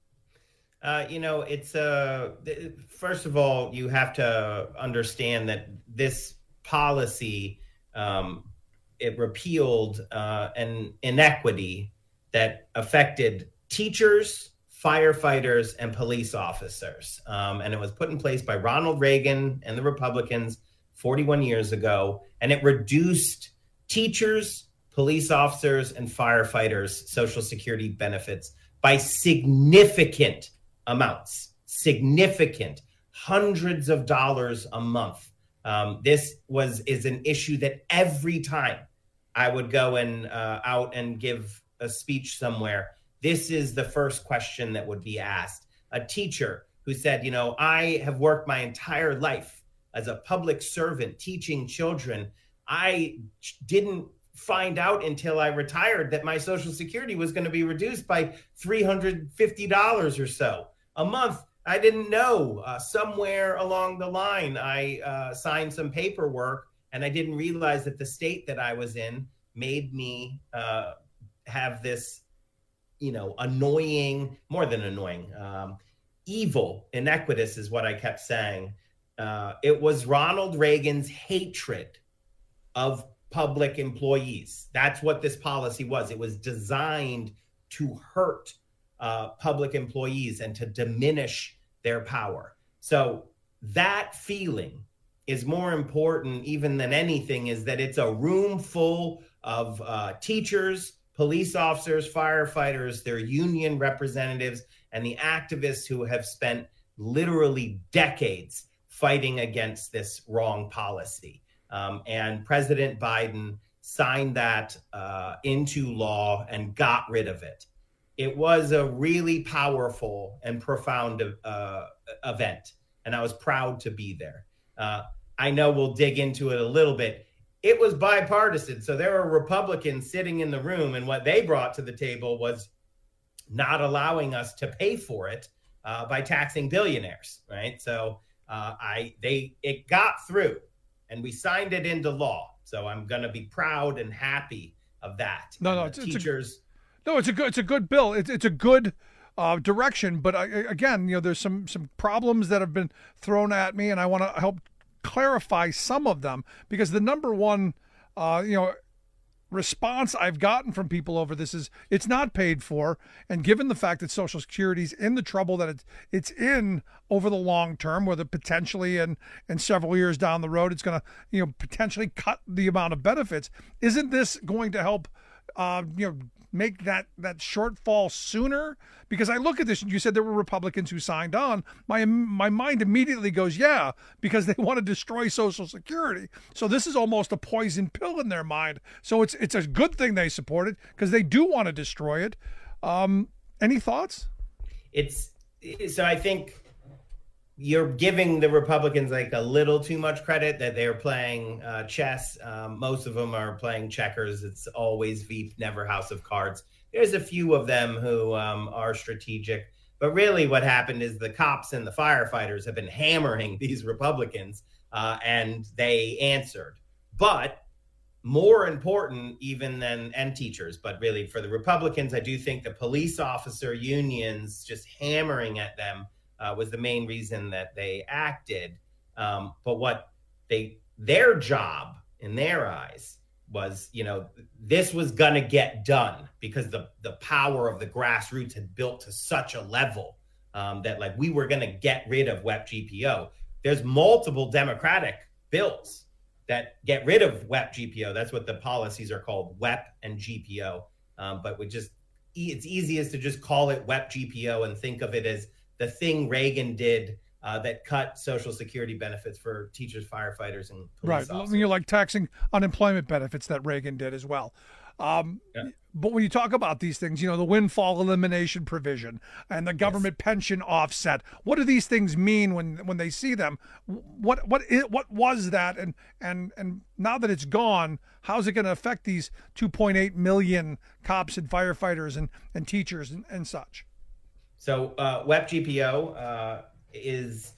Speaker 20: Uh, you know, it's uh, first of all, you have to understand that this policy um, it repealed uh, an inequity that affected teachers, firefighters, and police officers. Um, and it was put in place by Ronald Reagan and the Republicans forty-one years ago. And it reduced teachers, police officers, and firefighters' Social Security benefits by significant amounts, significant, hundreds of dollars a month. Um, this was is an issue that every time I would go and uh, out and give a speech somewhere, this is the first question that would be asked. A teacher who said, you know, I have worked my entire life as a public servant teaching children. I didn't find out until I retired that my Social Security was going to be reduced by three hundred fifty dollars or so a month. I didn't know. Uh, somewhere along the line, I uh, signed some paperwork, and I didn't realize that the state that I was in made me uh, have this you know, annoying, more than annoying, um, evil, iniquitous is what I kept saying. Uh, it was Ronald Reagan's hatred of public employees. That's what this policy was. It was designed to hurt uh, public employees and to diminish their power. So that feeling is more important even than anything, is that it's a room full of uh, teachers, police officers, firefighters, their union representatives, and the activists who have spent literally decades fighting against this wrong policy. Um, and President Biden signed that uh, into law and got rid of it. It was a really powerful and profound uh, event, and I was proud to be there. Uh, I know we'll dig into it a little bit. It was bipartisan. So there were Republicans sitting in the room, and what they brought to the table was not allowing us to pay for it uh, by taxing billionaires, right? So uh, I they it got through, and we signed it into law. So I'm going to be proud and happy of that.
Speaker 13: No, no,
Speaker 20: and
Speaker 13: it's, teachers. It's a, no, it's a good it's a good bill. It's it's a good uh, direction. But I, again, you know, there's some some problems that have been thrown at me, and I want to help clarify some of them, because the number one, uh, you know, response I've gotten from people over this is it's not paid for. And given the fact that Social Security's in the trouble that it's, it's in over the long term, whether potentially in, in several years down the road, it's going to, you know, potentially cut the amount of benefits. Isn't this going to help, uh, you know, make that, that shortfall sooner? Because I look at this, and you said there were Republicans who signed on. My my mind immediately goes, yeah, because they want to destroy Social Security. So this is almost a poison pill in their mind. So it's it's a good thing they support it, because they do want to destroy it. Um, any thoughts?
Speaker 20: It's so I think you're giving the Republicans like a little too much credit that they're playing uh, chess. Um, most of them are playing checkers. It's always Veep, never House of Cards. There's a few of them who um, are strategic. But really what happened is the cops and the firefighters have been hammering these Republicans, uh, and they answered. But more important even than, and teachers, but really for the Republicans, I do think the police officer unions just hammering at them uh, was the main reason that they acted. Um, but what they, their job in their eyes was, you know, this was going to get done because the, the power of the grassroots had built to such a level um, that like we were going to get rid of W E P G P O. There's multiple Democratic bills that get rid of W E P G P O. That's what the policies are called, W E P and G P O. Um, but we just, it's easiest to just call it W E P G P O and think of it as the thing Reagan did uh, that cut Social Security benefits for teachers, firefighters, and police
Speaker 13: right.
Speaker 20: officers.
Speaker 13: You're like taxing unemployment benefits that Reagan did as well. Um, yeah. But when you talk about these things, you know, the windfall elimination provision and the government yes. pension offset, what do these things mean when when they see them? What what is, what was that? And and and now that it's gone, how's it going to affect these two point eight million cops and firefighters and, and teachers and, and such?
Speaker 20: So uh, W E P G P O uh, is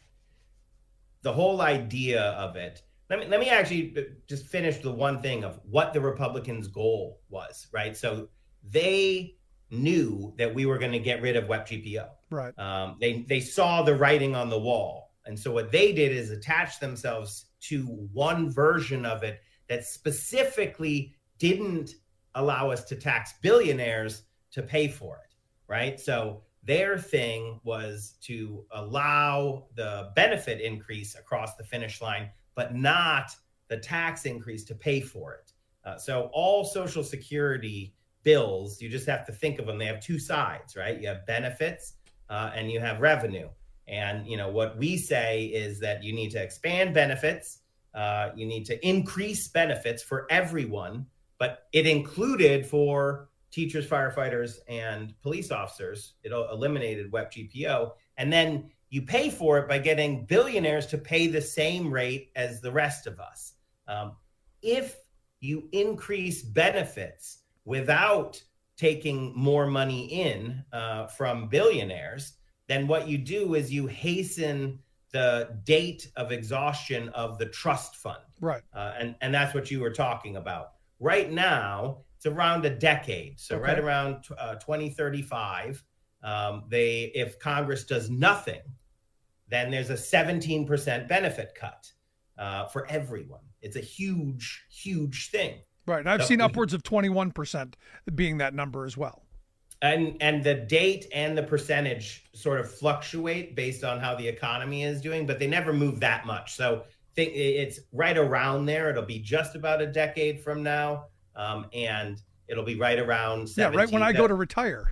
Speaker 20: the whole idea of it. Let me let me actually just finish the one thing of what the Republicans' goal was, right? So they knew that we were going to get rid of W E P G P O.
Speaker 13: Right.
Speaker 20: Um, they they saw the writing on the wall, and so what they did is attach themselves to one version of it that specifically didn't allow us to tax billionaires to pay for it, right? So their thing was to allow the benefit increase across the finish line, but not the tax increase to pay for it. Uh, so all Social Security bills, you just have to think of them. They have two sides, right? You have benefits uh, and you have revenue. And, you know, what we say is that you need to expand benefits. Uh, you need to increase benefits for everyone, but it included for teachers, firefighters, and police officers. It eliminated W E P G P O. And then you pay for it by getting billionaires to pay the same rate as the rest of us. Um, if you increase benefits without taking more money in uh, from billionaires, then what you do is you hasten the date of exhaustion of the trust fund.
Speaker 13: Right.
Speaker 20: Uh, and, and that's what you were talking about. Right now, it's around a decade. So
Speaker 13: Okay.
Speaker 20: right around uh, twenty thirty-five, um, they if Congress does nothing, then there's a seventeen percent benefit cut uh, for everyone. It's a huge, huge thing.
Speaker 13: Right. And I've
Speaker 20: So
Speaker 13: seen
Speaker 20: we-
Speaker 13: upwards of twenty-one percent being that number as well.
Speaker 20: And and the date and the percentage sort of fluctuate based on how the economy is doing, but they never move that much. So think it's right around there. It'll be just about a decade from now, um, and it'll be right around
Speaker 13: Yeah, right when I
Speaker 20: seventeen
Speaker 13: go to retire.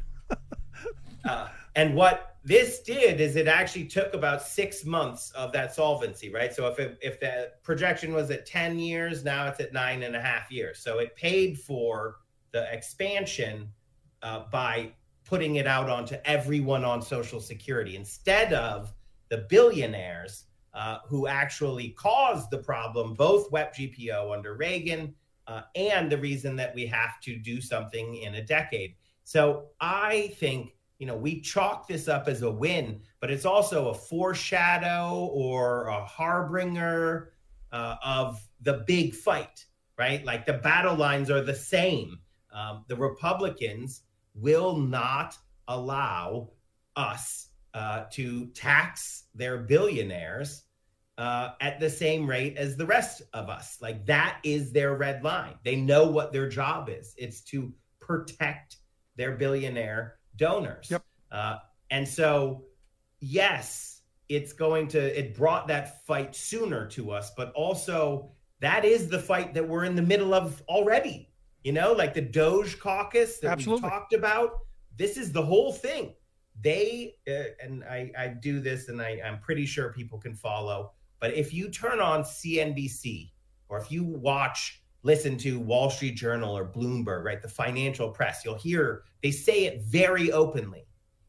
Speaker 20: Uh, and what this did is it actually took about six months of that solvency, right? So if it, if the projection was at ten years, now it's at nine and a half years. So it paid for the expansion uh, by putting it out onto everyone on Social Security instead of the billionaires uh, who actually caused the problem, both W E P G P O under Reagan uh, and the reason that we have to do something in a decade. So I think, you know, we chalk this up as a win, but it's also a foreshadow or a harbinger uh, of the big fight, right? Like the battle lines are the same. Um, the Republicans will not allow us uh, to tax their billionaires uh, at the same rate as the rest of us. Like that is their red line. They know what their job is. It's to protect their billionaire donors.
Speaker 13: Yep.
Speaker 20: Uh, and so, yes, it's going to, it brought that fight sooner to us, but also that is the fight that we're in the middle of already. You know, like the Doge caucus that
Speaker 13: Absolutely.
Speaker 20: we talked about. This is the whole thing. They, uh, and I, I do this and I, I'm pretty sure people can follow, but if you turn on C N B C or if you watch listen to Wall Street Journal or Bloomberg, right, the financial press, you'll hear they say it very openly.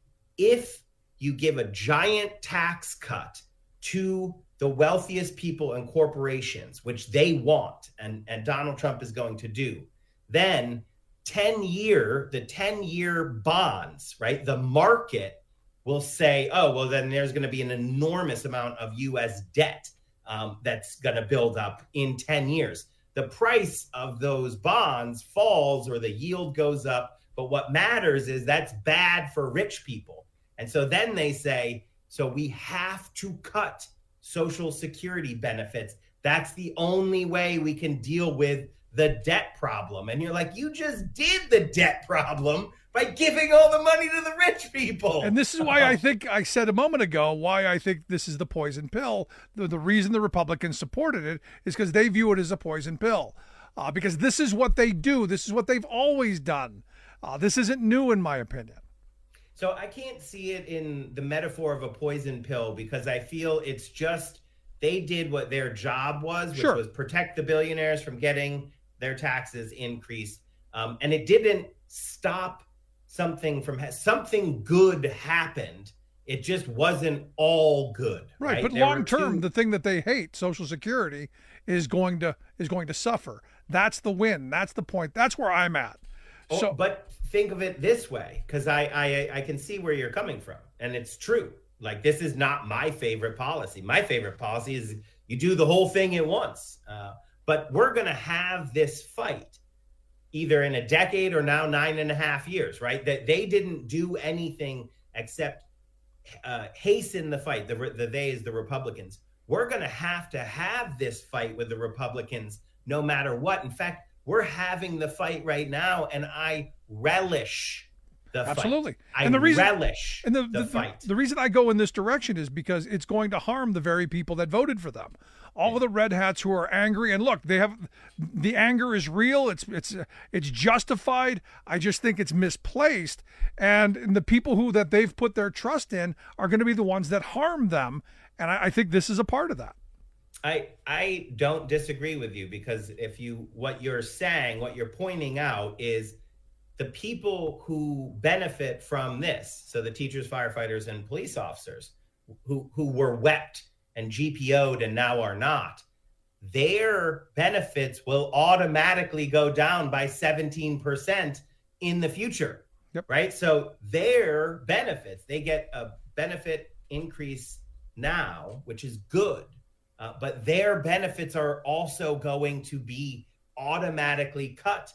Speaker 20: If you give a giant tax cut to the wealthiest people and corporations, which they want, and, and Donald Trump is going to do, then ten year, the ten year bonds, right, the market will say, oh, well, then there's going to be an enormous amount of U S debt um, that's going to build up in ten years. The price of those bonds falls or the yield goes up. But what matters is that's bad for rich people. And so then they say, so we have to cut Social Security benefits. That's the only way we can deal with the debt problem. And you're like, you just did the debt problem by giving all the money to the rich people.
Speaker 13: And this is why I think I said a moment ago why I think this is the poison pill. The, the reason the Republicans supported it is because they view it as a poison pill. Uh, because this is what they do. This is what they've always done. Uh, this isn't new, in my opinion.
Speaker 20: So I can't see it in the metaphor of a poison pill because I feel it's just they did what their job was, which
Speaker 13: Sure.
Speaker 20: was protect the billionaires from getting their taxes increased. Um, and it didn't stop something from ha- something good happened. It just wasn't all good.
Speaker 13: Right,
Speaker 20: Right.
Speaker 13: but
Speaker 20: There were
Speaker 13: long term,
Speaker 20: two-
Speaker 13: the thing that they hate, Social Security, is going to is going to suffer. That's the win. That's the point. That's where I'm at.
Speaker 20: Oh,
Speaker 13: So,
Speaker 20: but think of it this way, because I, I I can see where you're coming from, and it's true. Like this is not my favorite policy. My favorite policy is you do the whole thing at once. Uh, but we're going to have this fight either in a decade or now nine and a half years, right? That they didn't do anything except uh, hasten the fight. The, the they is the Republicans. We're going to have to have this fight with the Republicans no matter what. In fact, we're having the fight right now, and I relish the fight.
Speaker 13: absolutely.
Speaker 20: I
Speaker 13: and the reason,
Speaker 20: relish
Speaker 13: and the,
Speaker 20: the,
Speaker 13: the,
Speaker 20: fight.
Speaker 13: The reason I go in this direction is because it's going to harm the very people that voted for them. All of the red hats who are angry, and look, they have the anger is real. It's it's it's justified. I just think it's misplaced, and, and the people who that they've put their trust in are going to be the ones that harm them. And I, I think this is a part of that.
Speaker 20: I I don't disagree with you because if you what you're saying, what you're pointing out is the people who benefit from this. So the teachers, firefighters, and police officers who who were wept and G P O'd and now are not, their benefits will automatically go down by seventeen percent in the future.
Speaker 13: Yep.
Speaker 20: Right. So their benefits, they get a benefit increase now, which is good. Uh, but their benefits are also going to be automatically cut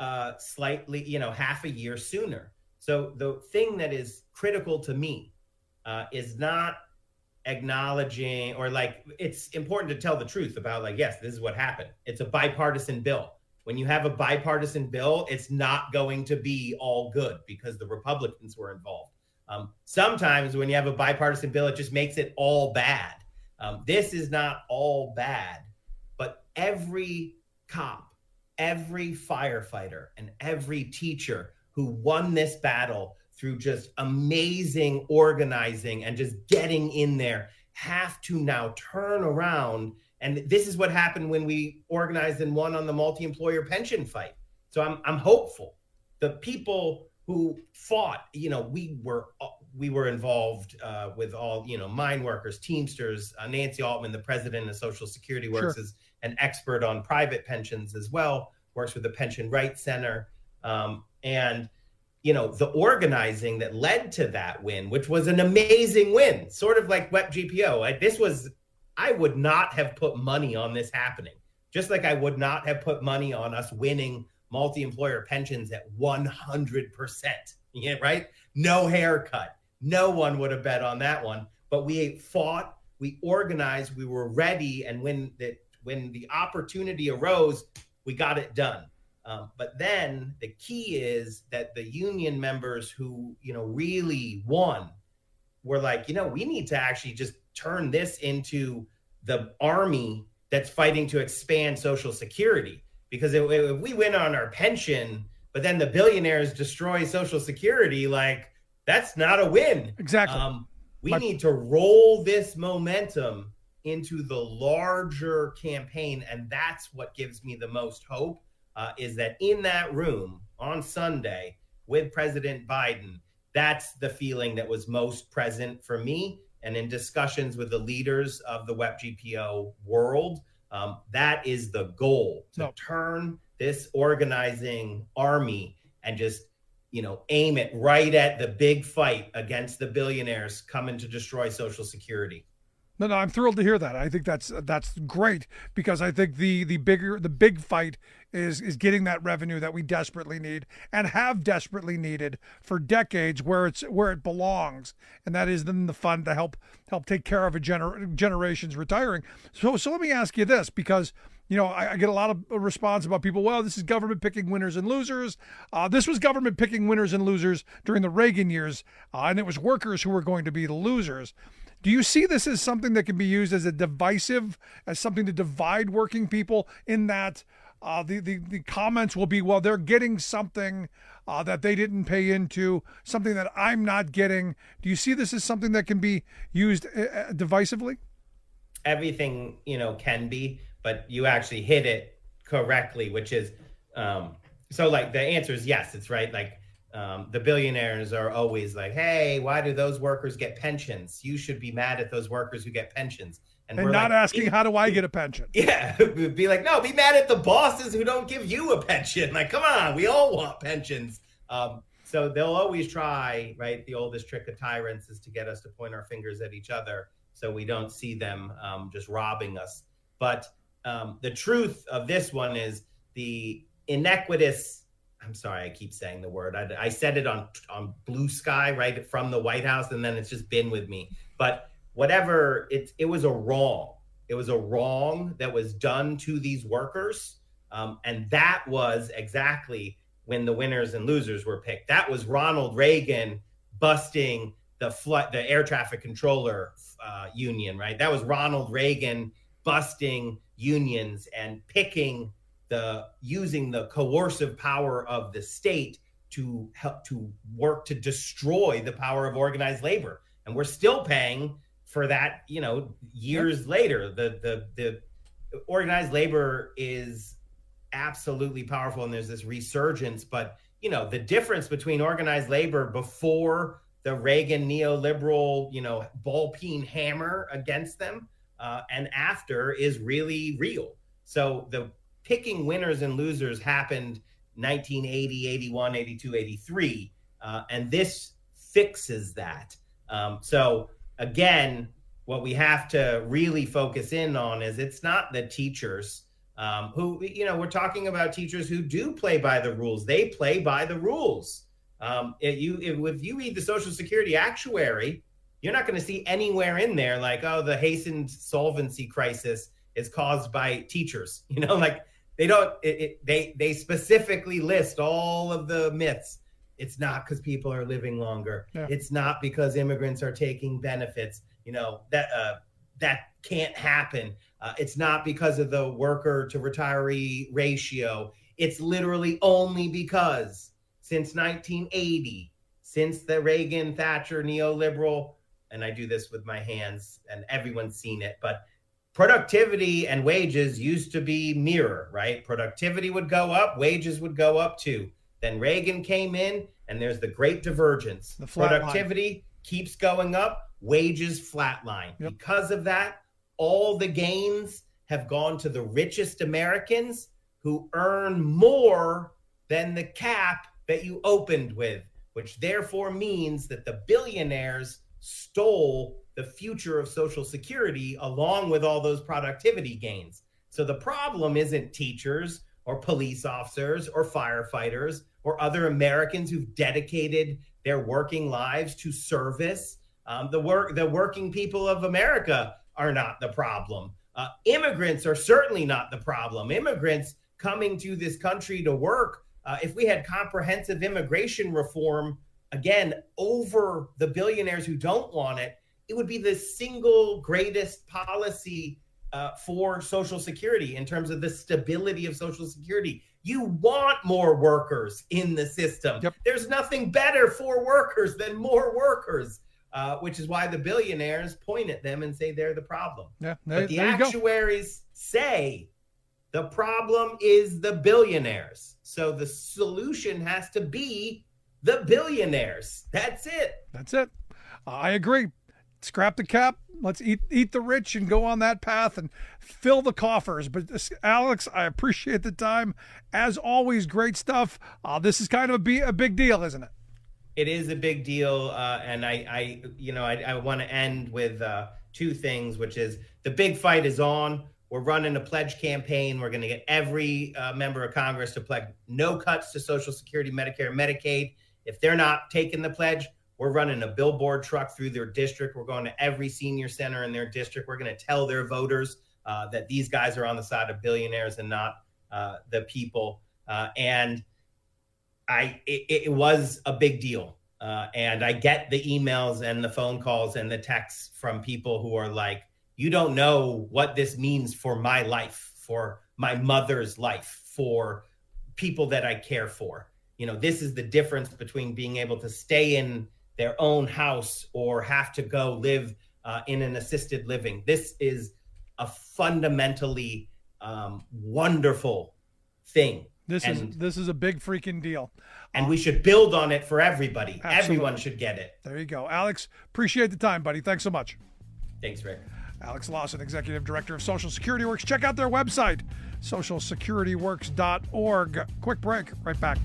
Speaker 20: uh, slightly, you know, half a year sooner. So the thing that is critical to me uh, is not acknowledging or like, it's important to tell the truth about like, yes, this is what happened. It's a bipartisan bill. When you have a bipartisan bill, it's not going to be all good because the Republicans were involved. Um, sometimes when you have a bipartisan bill, it just makes it all bad. Um, this is not all bad, but every cop, every firefighter, and every teacher who won this battle through just amazing organizing and just getting in there have to now turn around. And this is what happened when we organized and won on the multi-employer pension fight. So I'm I'm hopeful. The people who fought, you know, we were we were involved uh, with all, you know, mine workers, Teamsters. Uh, Nancy Altman, the president of Social Security, works sure. as an expert on private pensions as well, works with the Pension Rights Center. Um, and, you know, the organizing that led to that win, which was an amazing win, sort of like W E P G P O. Like, this was, I would not have put money on this happening, just like I would not have put money on us winning multi-employer pensions at one hundred percent, yeah, right? No haircut. No one would have bet on that one, but we fought, we organized, we were ready. And when the, when the opportunity arose, we got it done. Um, but then the key is that the union members who, you know, really won were like, you know, we need to actually just turn this into the army that's fighting to expand Social Security. Because if, if we win on our pension, but then the billionaires destroy Social Security, like, that's not a win.
Speaker 13: Exactly.
Speaker 20: Um, we
Speaker 13: My-
Speaker 20: need to roll this momentum into the larger campaign. And that's what gives me the most hope, uh, is that in that room on Sunday with President Biden, that's the feeling that was most present for me. And in discussions with the leaders of the W E P G P O world, um, that is the goal, to
Speaker 13: no.
Speaker 20: turn this organizing army and just, you know, aim it right at the big fight against the billionaires coming to destroy Social Security.
Speaker 13: No, no, I'm thrilled to hear that. I think that's that's great, because I think the the bigger the big fight is is getting that revenue that we desperately need and have desperately needed for decades, where it's where it belongs, and that is then the fund to help help take care of a gener- generations retiring. So so let me ask you this, because you know I, I get a lot of response about people. Well, this is government picking winners and losers. Uh, this was government picking winners and losers during the Reagan years, uh, and it was workers who were going to be the losers. Do you see this as something that can be used as a divisive, as something to divide working people, in that uh, the, the, the comments will be, well, they're getting something uh, that they didn't pay into, something that I'm not getting. Do you see this as something that can be used uh, divisively?
Speaker 20: Everything, you know, can be, but you actually hit it correctly, which is, um, so like the answer is yes, it's right. Like, Um, the billionaires are always like, hey, why do those workers get pensions? You should be mad at those workers who get pensions.
Speaker 13: And, and we're not like, asking, how do I get a pension?
Speaker 20: Yeah, be like, no, be mad at the bosses who don't give you a pension. Like, come on, we all want pensions. Um, so they'll always try, right? The oldest trick of tyrants is to get us to point our fingers at each other so we don't see them um, just robbing us. But um, the truth of this one is the inequitous, I'm sorry, I keep saying the word. I, I said it on on Blue Sky, right, from the White House, and then it's just been with me. But whatever, it, it was a wrong. It was a wrong that was done to these workers. Um, and that was exactly when the winners and losers were picked. That was Ronald Reagan busting the flight, the air traffic controller uh, union, right? That was Ronald Reagan busting unions and picking the using the coercive power of the state to help to work to destroy the power of organized labor. And we're still paying for that, you know, years yep. later. The the the organized labor is absolutely powerful, and there's this resurgence. But, you know, the difference between organized labor before the Reagan neoliberal, you know, ball-peen hammer against them uh, and after is really real. So the picking winners and losers happened nineteen eighty, eighty-one, eighty-two, eighty-three, uh, and this fixes that. Um, so again, what we have to really focus in on is it's not the teachers um, who, you know, we're talking about teachers who do play by the rules. They play by the rules. Um, if you if, if you read the Social Security actuary, you're not going to see anywhere in there like, oh, the hastened solvency crisis is caused by teachers. You know, like they don't, it, it, they they specifically list all of the myths. It's not because people are living longer. Yeah. It's not because immigrants are taking benefits. You know, that uh, that can't happen. Uh, it's not because of the worker to retiree ratio. It's literally only because since nineteen eighty, since the Reagan Thatcher neoliberal, and I do this with my hands and everyone's seen it, but productivity and wages used to be mirror, right? Productivity would go up, wages would go up too. Then Reagan came in and there's the great divergence. The productivity line keeps going up, wages flatline. Yep. Because of that, all the gains have gone to the richest Americans who earn more than the cap that you opened with, which therefore means that the billionaires stole the future of Social Security along with all those productivity gains. So the problem isn't teachers or police officers or firefighters or other Americans who've dedicated their working lives to service. Um, the work, the working people of America are not the problem. Uh, immigrants are certainly not the problem. Immigrants coming to this country to work, uh, if we had comprehensive immigration reform, again, over the billionaires who don't want it, it would be the single greatest policy uh, for Social Security in terms of the stability of Social Security. You want more workers in the system. Yep. There's nothing better for workers than more workers, uh, which is why the billionaires point at them and say they're the problem.
Speaker 13: Yeah, there,
Speaker 20: but the
Speaker 13: there
Speaker 20: actuaries go. say the problem is the billionaires. So the solution has to be the billionaires. That's it.
Speaker 13: That's it. I agree. Scrap the cap. Let's eat eat the rich and go on that path and fill the coffers. But this, Alex, I appreciate the time. As always, great stuff. Uh, this is kind of a, be, a big deal, isn't it?
Speaker 20: It is a big deal. Uh, and I, I, you know, I, I want to end with uh, two things, which is the big fight is on. We're running a pledge campaign. We're going to get every uh, member of Congress to pledge no cuts to Social Security, Medicare, and Medicaid. If they're not taking the pledge, we're running a billboard truck through their district. We're going to every senior center in their district. We're going to tell their voters uh, that these guys are on the side of billionaires and not uh, the people. Uh, and I, it, it was a big deal. Uh, and I get the emails and the phone calls and the texts from people who are like, you don't know what this means for my life, for my mother's life, for people that I care for. You know, this is the difference between being able to stay in their own house or have to go live uh, in an assisted living. This is a fundamentally um, wonderful thing.
Speaker 13: This
Speaker 20: and,
Speaker 13: is this is a big freaking deal.
Speaker 20: And um, we should build on it for everybody. Absolutely. Everyone should get it.
Speaker 13: There you go. Alex, appreciate the time, buddy. Thanks so much.
Speaker 20: Thanks, Rick.
Speaker 13: Alex Lawson, Executive Director of Social Security Works. Check out their website, social security works dot org. Quick break. Right back.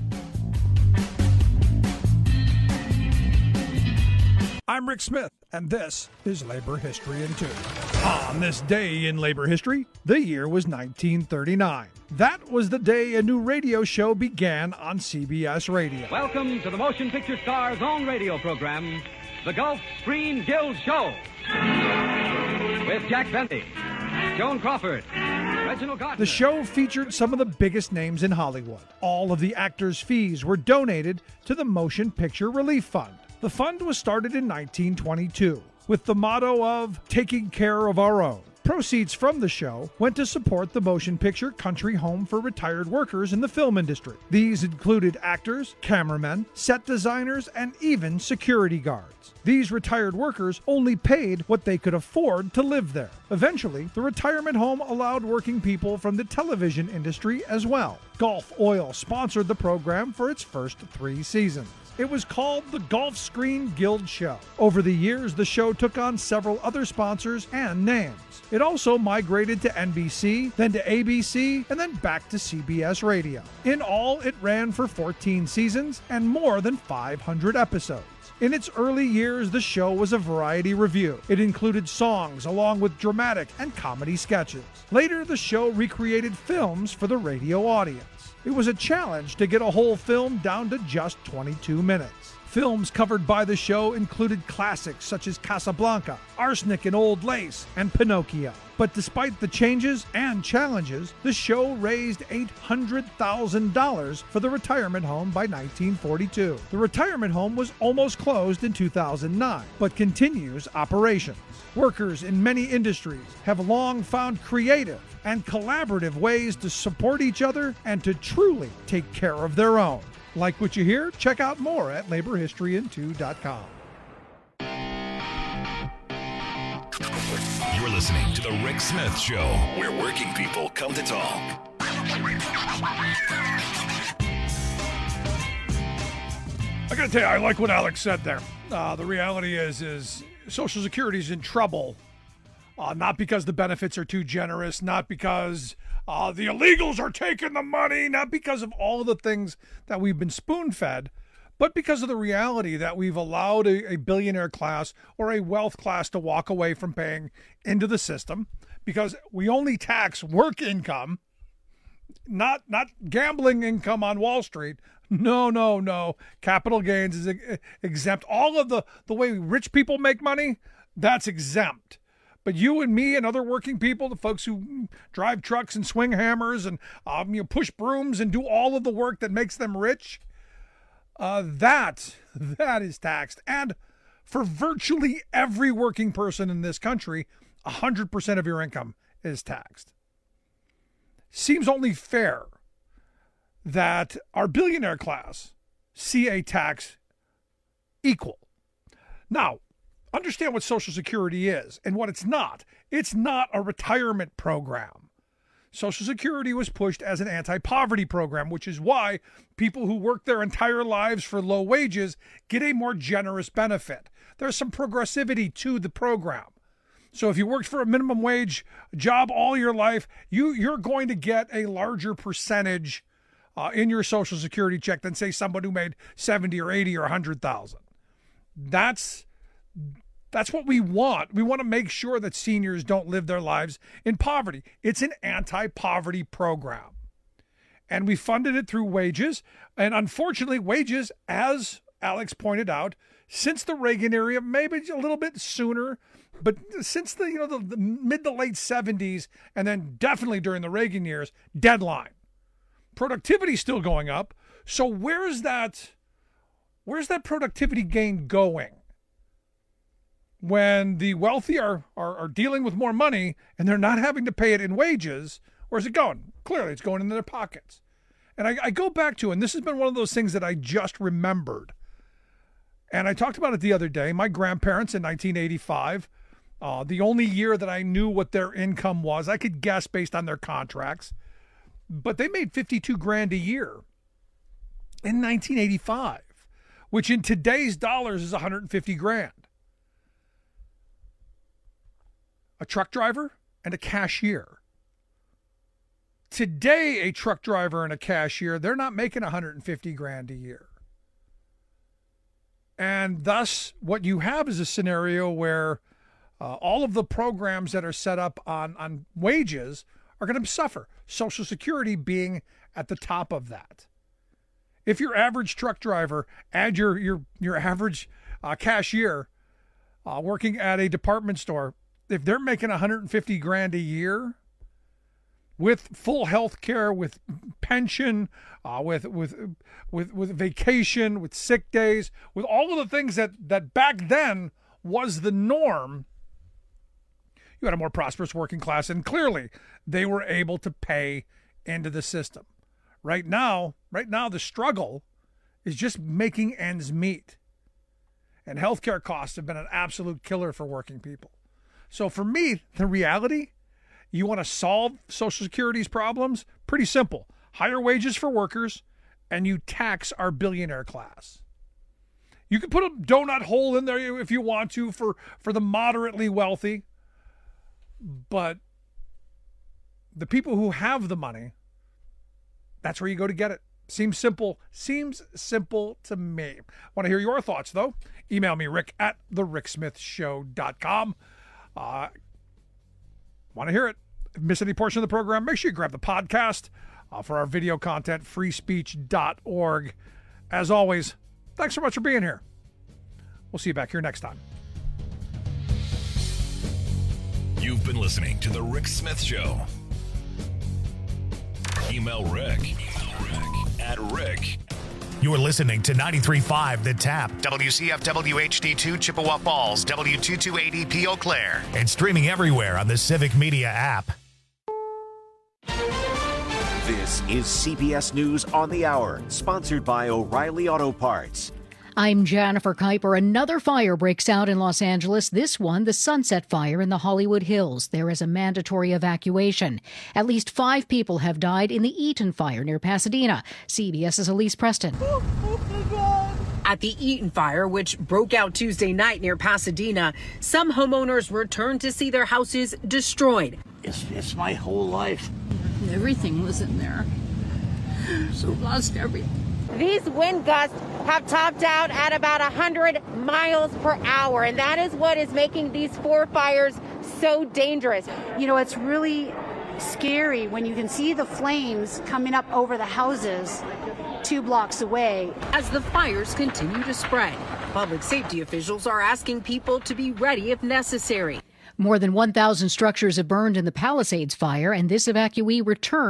Speaker 13: I'm Rick Smith, and this is Labor History in Two. On this day in labor history, the year was nineteen thirty-nine. That was the day a new radio show began on C B S Radio.
Speaker 21: Welcome to the Motion Picture Star's own radio program, The Gulf Screen Guild Show. With Jack Bentley, Joan Crawford, Reginald Gardner.
Speaker 13: The show featured some of the biggest names in Hollywood. All of the actors' fees were donated to the Motion Picture Relief Fund. The fund was started in nineteen twenty-two with the motto of taking care of our own. Proceeds from the show went to support the Motion Picture Country Home for retired workers in the film industry. These included actors, cameramen, set designers, and even security guards. These retired workers only paid what they could afford to live there. Eventually, the retirement home allowed working people from the television industry as well. Gulf Oil sponsored the program for its first three seasons. It was called the Gulfstream Guild Show. Over the years, the show took on several other sponsors and names. It also migrated to N B C, then to A B C, and then back to C B S Radio. In all, it ran for fourteen seasons and more than five hundred episodes. In its early years, the show was a variety review. It included songs along with dramatic and comedy sketches. Later, the show recreated films for the radio audience. It was a challenge to get a whole film down to just twenty-two minutes. Films covered by the show included classics such as Casablanca, Arsenic and Old Lace, and Pinocchio. But despite the changes and challenges, the show raised eight hundred thousand dollars for the retirement home by nineteen forty-two. The retirement home was almost closed in two thousand nine, but continues operations. Workers in many industries have long found creative and collaborative ways to support each other and to truly take care of their own. Like what you hear? Check out more at labor history in two dot com.
Speaker 12: You're listening to The Rick Smith Show, where working people come to talk.
Speaker 13: I gotta tell you, I like what Alex said there. Uh, the reality is, is Social Security's in trouble. Uh, not because the benefits are too generous, not because uh, the illegals are taking the money, not because of all the things that we've been spoon-fed, but because of the reality that we've allowed a, a billionaire class or a wealth class to walk away from paying into the system because we only tax work income, not not gambling income on Wall Street. No, no, no. Capital gains is exempt. All of the, the way rich people make money, that's exempt. But you and me and other working people, the folks who drive trucks and swing hammers and um, you know, push brooms and do all of the work that makes them rich, uh, that, that is taxed. And for virtually every working person in this country, one hundred percent of your income is taxed. Seems only fair that our billionaire class see a tax equal. Now, understand what Social Security is and what it's not. It's not a retirement program. Social Security was pushed as an anti-poverty program, which is why people who work their entire lives for low wages get a more generous benefit. There's some progressivity to the program. So if you worked for a minimum wage job all your life, you, you're going to get a larger percentage uh, in your Social Security check than, say, somebody who made seventy or eighty or one hundred thousand. That's That's what we want. We want to make sure that seniors don't live their lives in poverty. It's an anti-poverty program. And we funded it through wages. And unfortunately, wages, as Alex pointed out, since the Reagan era, maybe a little bit sooner, but since the, you know, the, the mid to late seventies, and then definitely during the Reagan years, deadline. Productivity still going up. So where's that, where's that productivity gain going? When the wealthy are, are, are dealing with more money and they're not having to pay it in wages, where's it going? Clearly, it's going into their pockets. And I, I go back to, and this has been one of those things that I just remembered. And I talked about it the other day. My grandparents in nineteen eighty-five, uh, the only year that I knew what their income was, I could guess based on their contracts, but they made fifty-two grand a year in nineteen eighty-five, which in today's dollars is one hundred fifty grand. A truck driver and a cashier. Today, a truck driver and a cashier, they're not making one hundred fifty grand a year. And thus, what you have is a scenario where uh, all of the programs that are set up on, on wages are going to suffer. Social Security being at the top of that. If your average truck driver, add your, your, your average uh, cashier uh, working at a department store, if they're making one hundred fifty grand a year with full health care, with pension, uh, with, with, with, with vacation, with sick days, with all of the things that, that back then was the norm, you had a more prosperous working class, and clearly they were able to pay into the system. Right now, right now, the struggle is just making ends meet. And healthcare costs have been an absolute killer for working people. So for me, the reality, you want to solve Social Security's problems? Pretty simple. Higher wages for workers, and you tax our billionaire class. You can put a donut hole in there if you want to for, for the moderately wealthy. But the people who have the money, that's where you go to get it. Seems simple. Seems simple to me. Want to hear your thoughts, though? Email me, rick at the rick smith show dot com. Uh, want to hear it? If you miss any portion of the program, make sure you grab the podcast uh, for our video content, free speech dot org. As always, thanks so much for being here. We'll see you back here next time.
Speaker 12: You've been listening to The Rick Smith Show. Email Rick, Email Rick at Rick.
Speaker 1: You're listening to ninety-three point five The Tap, W C F W H D two Chippewa Falls, W two two eight E P Eau Claire, and streaming everywhere on the Civic Media app.
Speaker 3: This is C B S News on the Hour, sponsored by O'Reilly Auto Parts.
Speaker 2: I'm Jennifer Kuiper. Another fire breaks out in Los Angeles. This one, the Sunset Fire in the Hollywood Hills. There is a mandatory evacuation. At least five people have died in the Eaton Fire near Pasadena. CBS's Elise Preston.
Speaker 22: At the Eaton Fire, which broke out Tuesday night near Pasadena, some homeowners returned to see their houses destroyed.
Speaker 23: It's, it's my whole life.
Speaker 24: Everything was in there. So lost everything.
Speaker 25: These wind gusts have topped out at about one hundred miles per hour, and that is what is making these four fires so dangerous.
Speaker 26: You know, it's really scary when you can see the flames coming up over the houses two blocks away.
Speaker 22: As the fires continue to spread, public safety officials are asking people to be ready if necessary.
Speaker 2: More than one thousand structures have burned in the Palisades fire, and this evacuee returned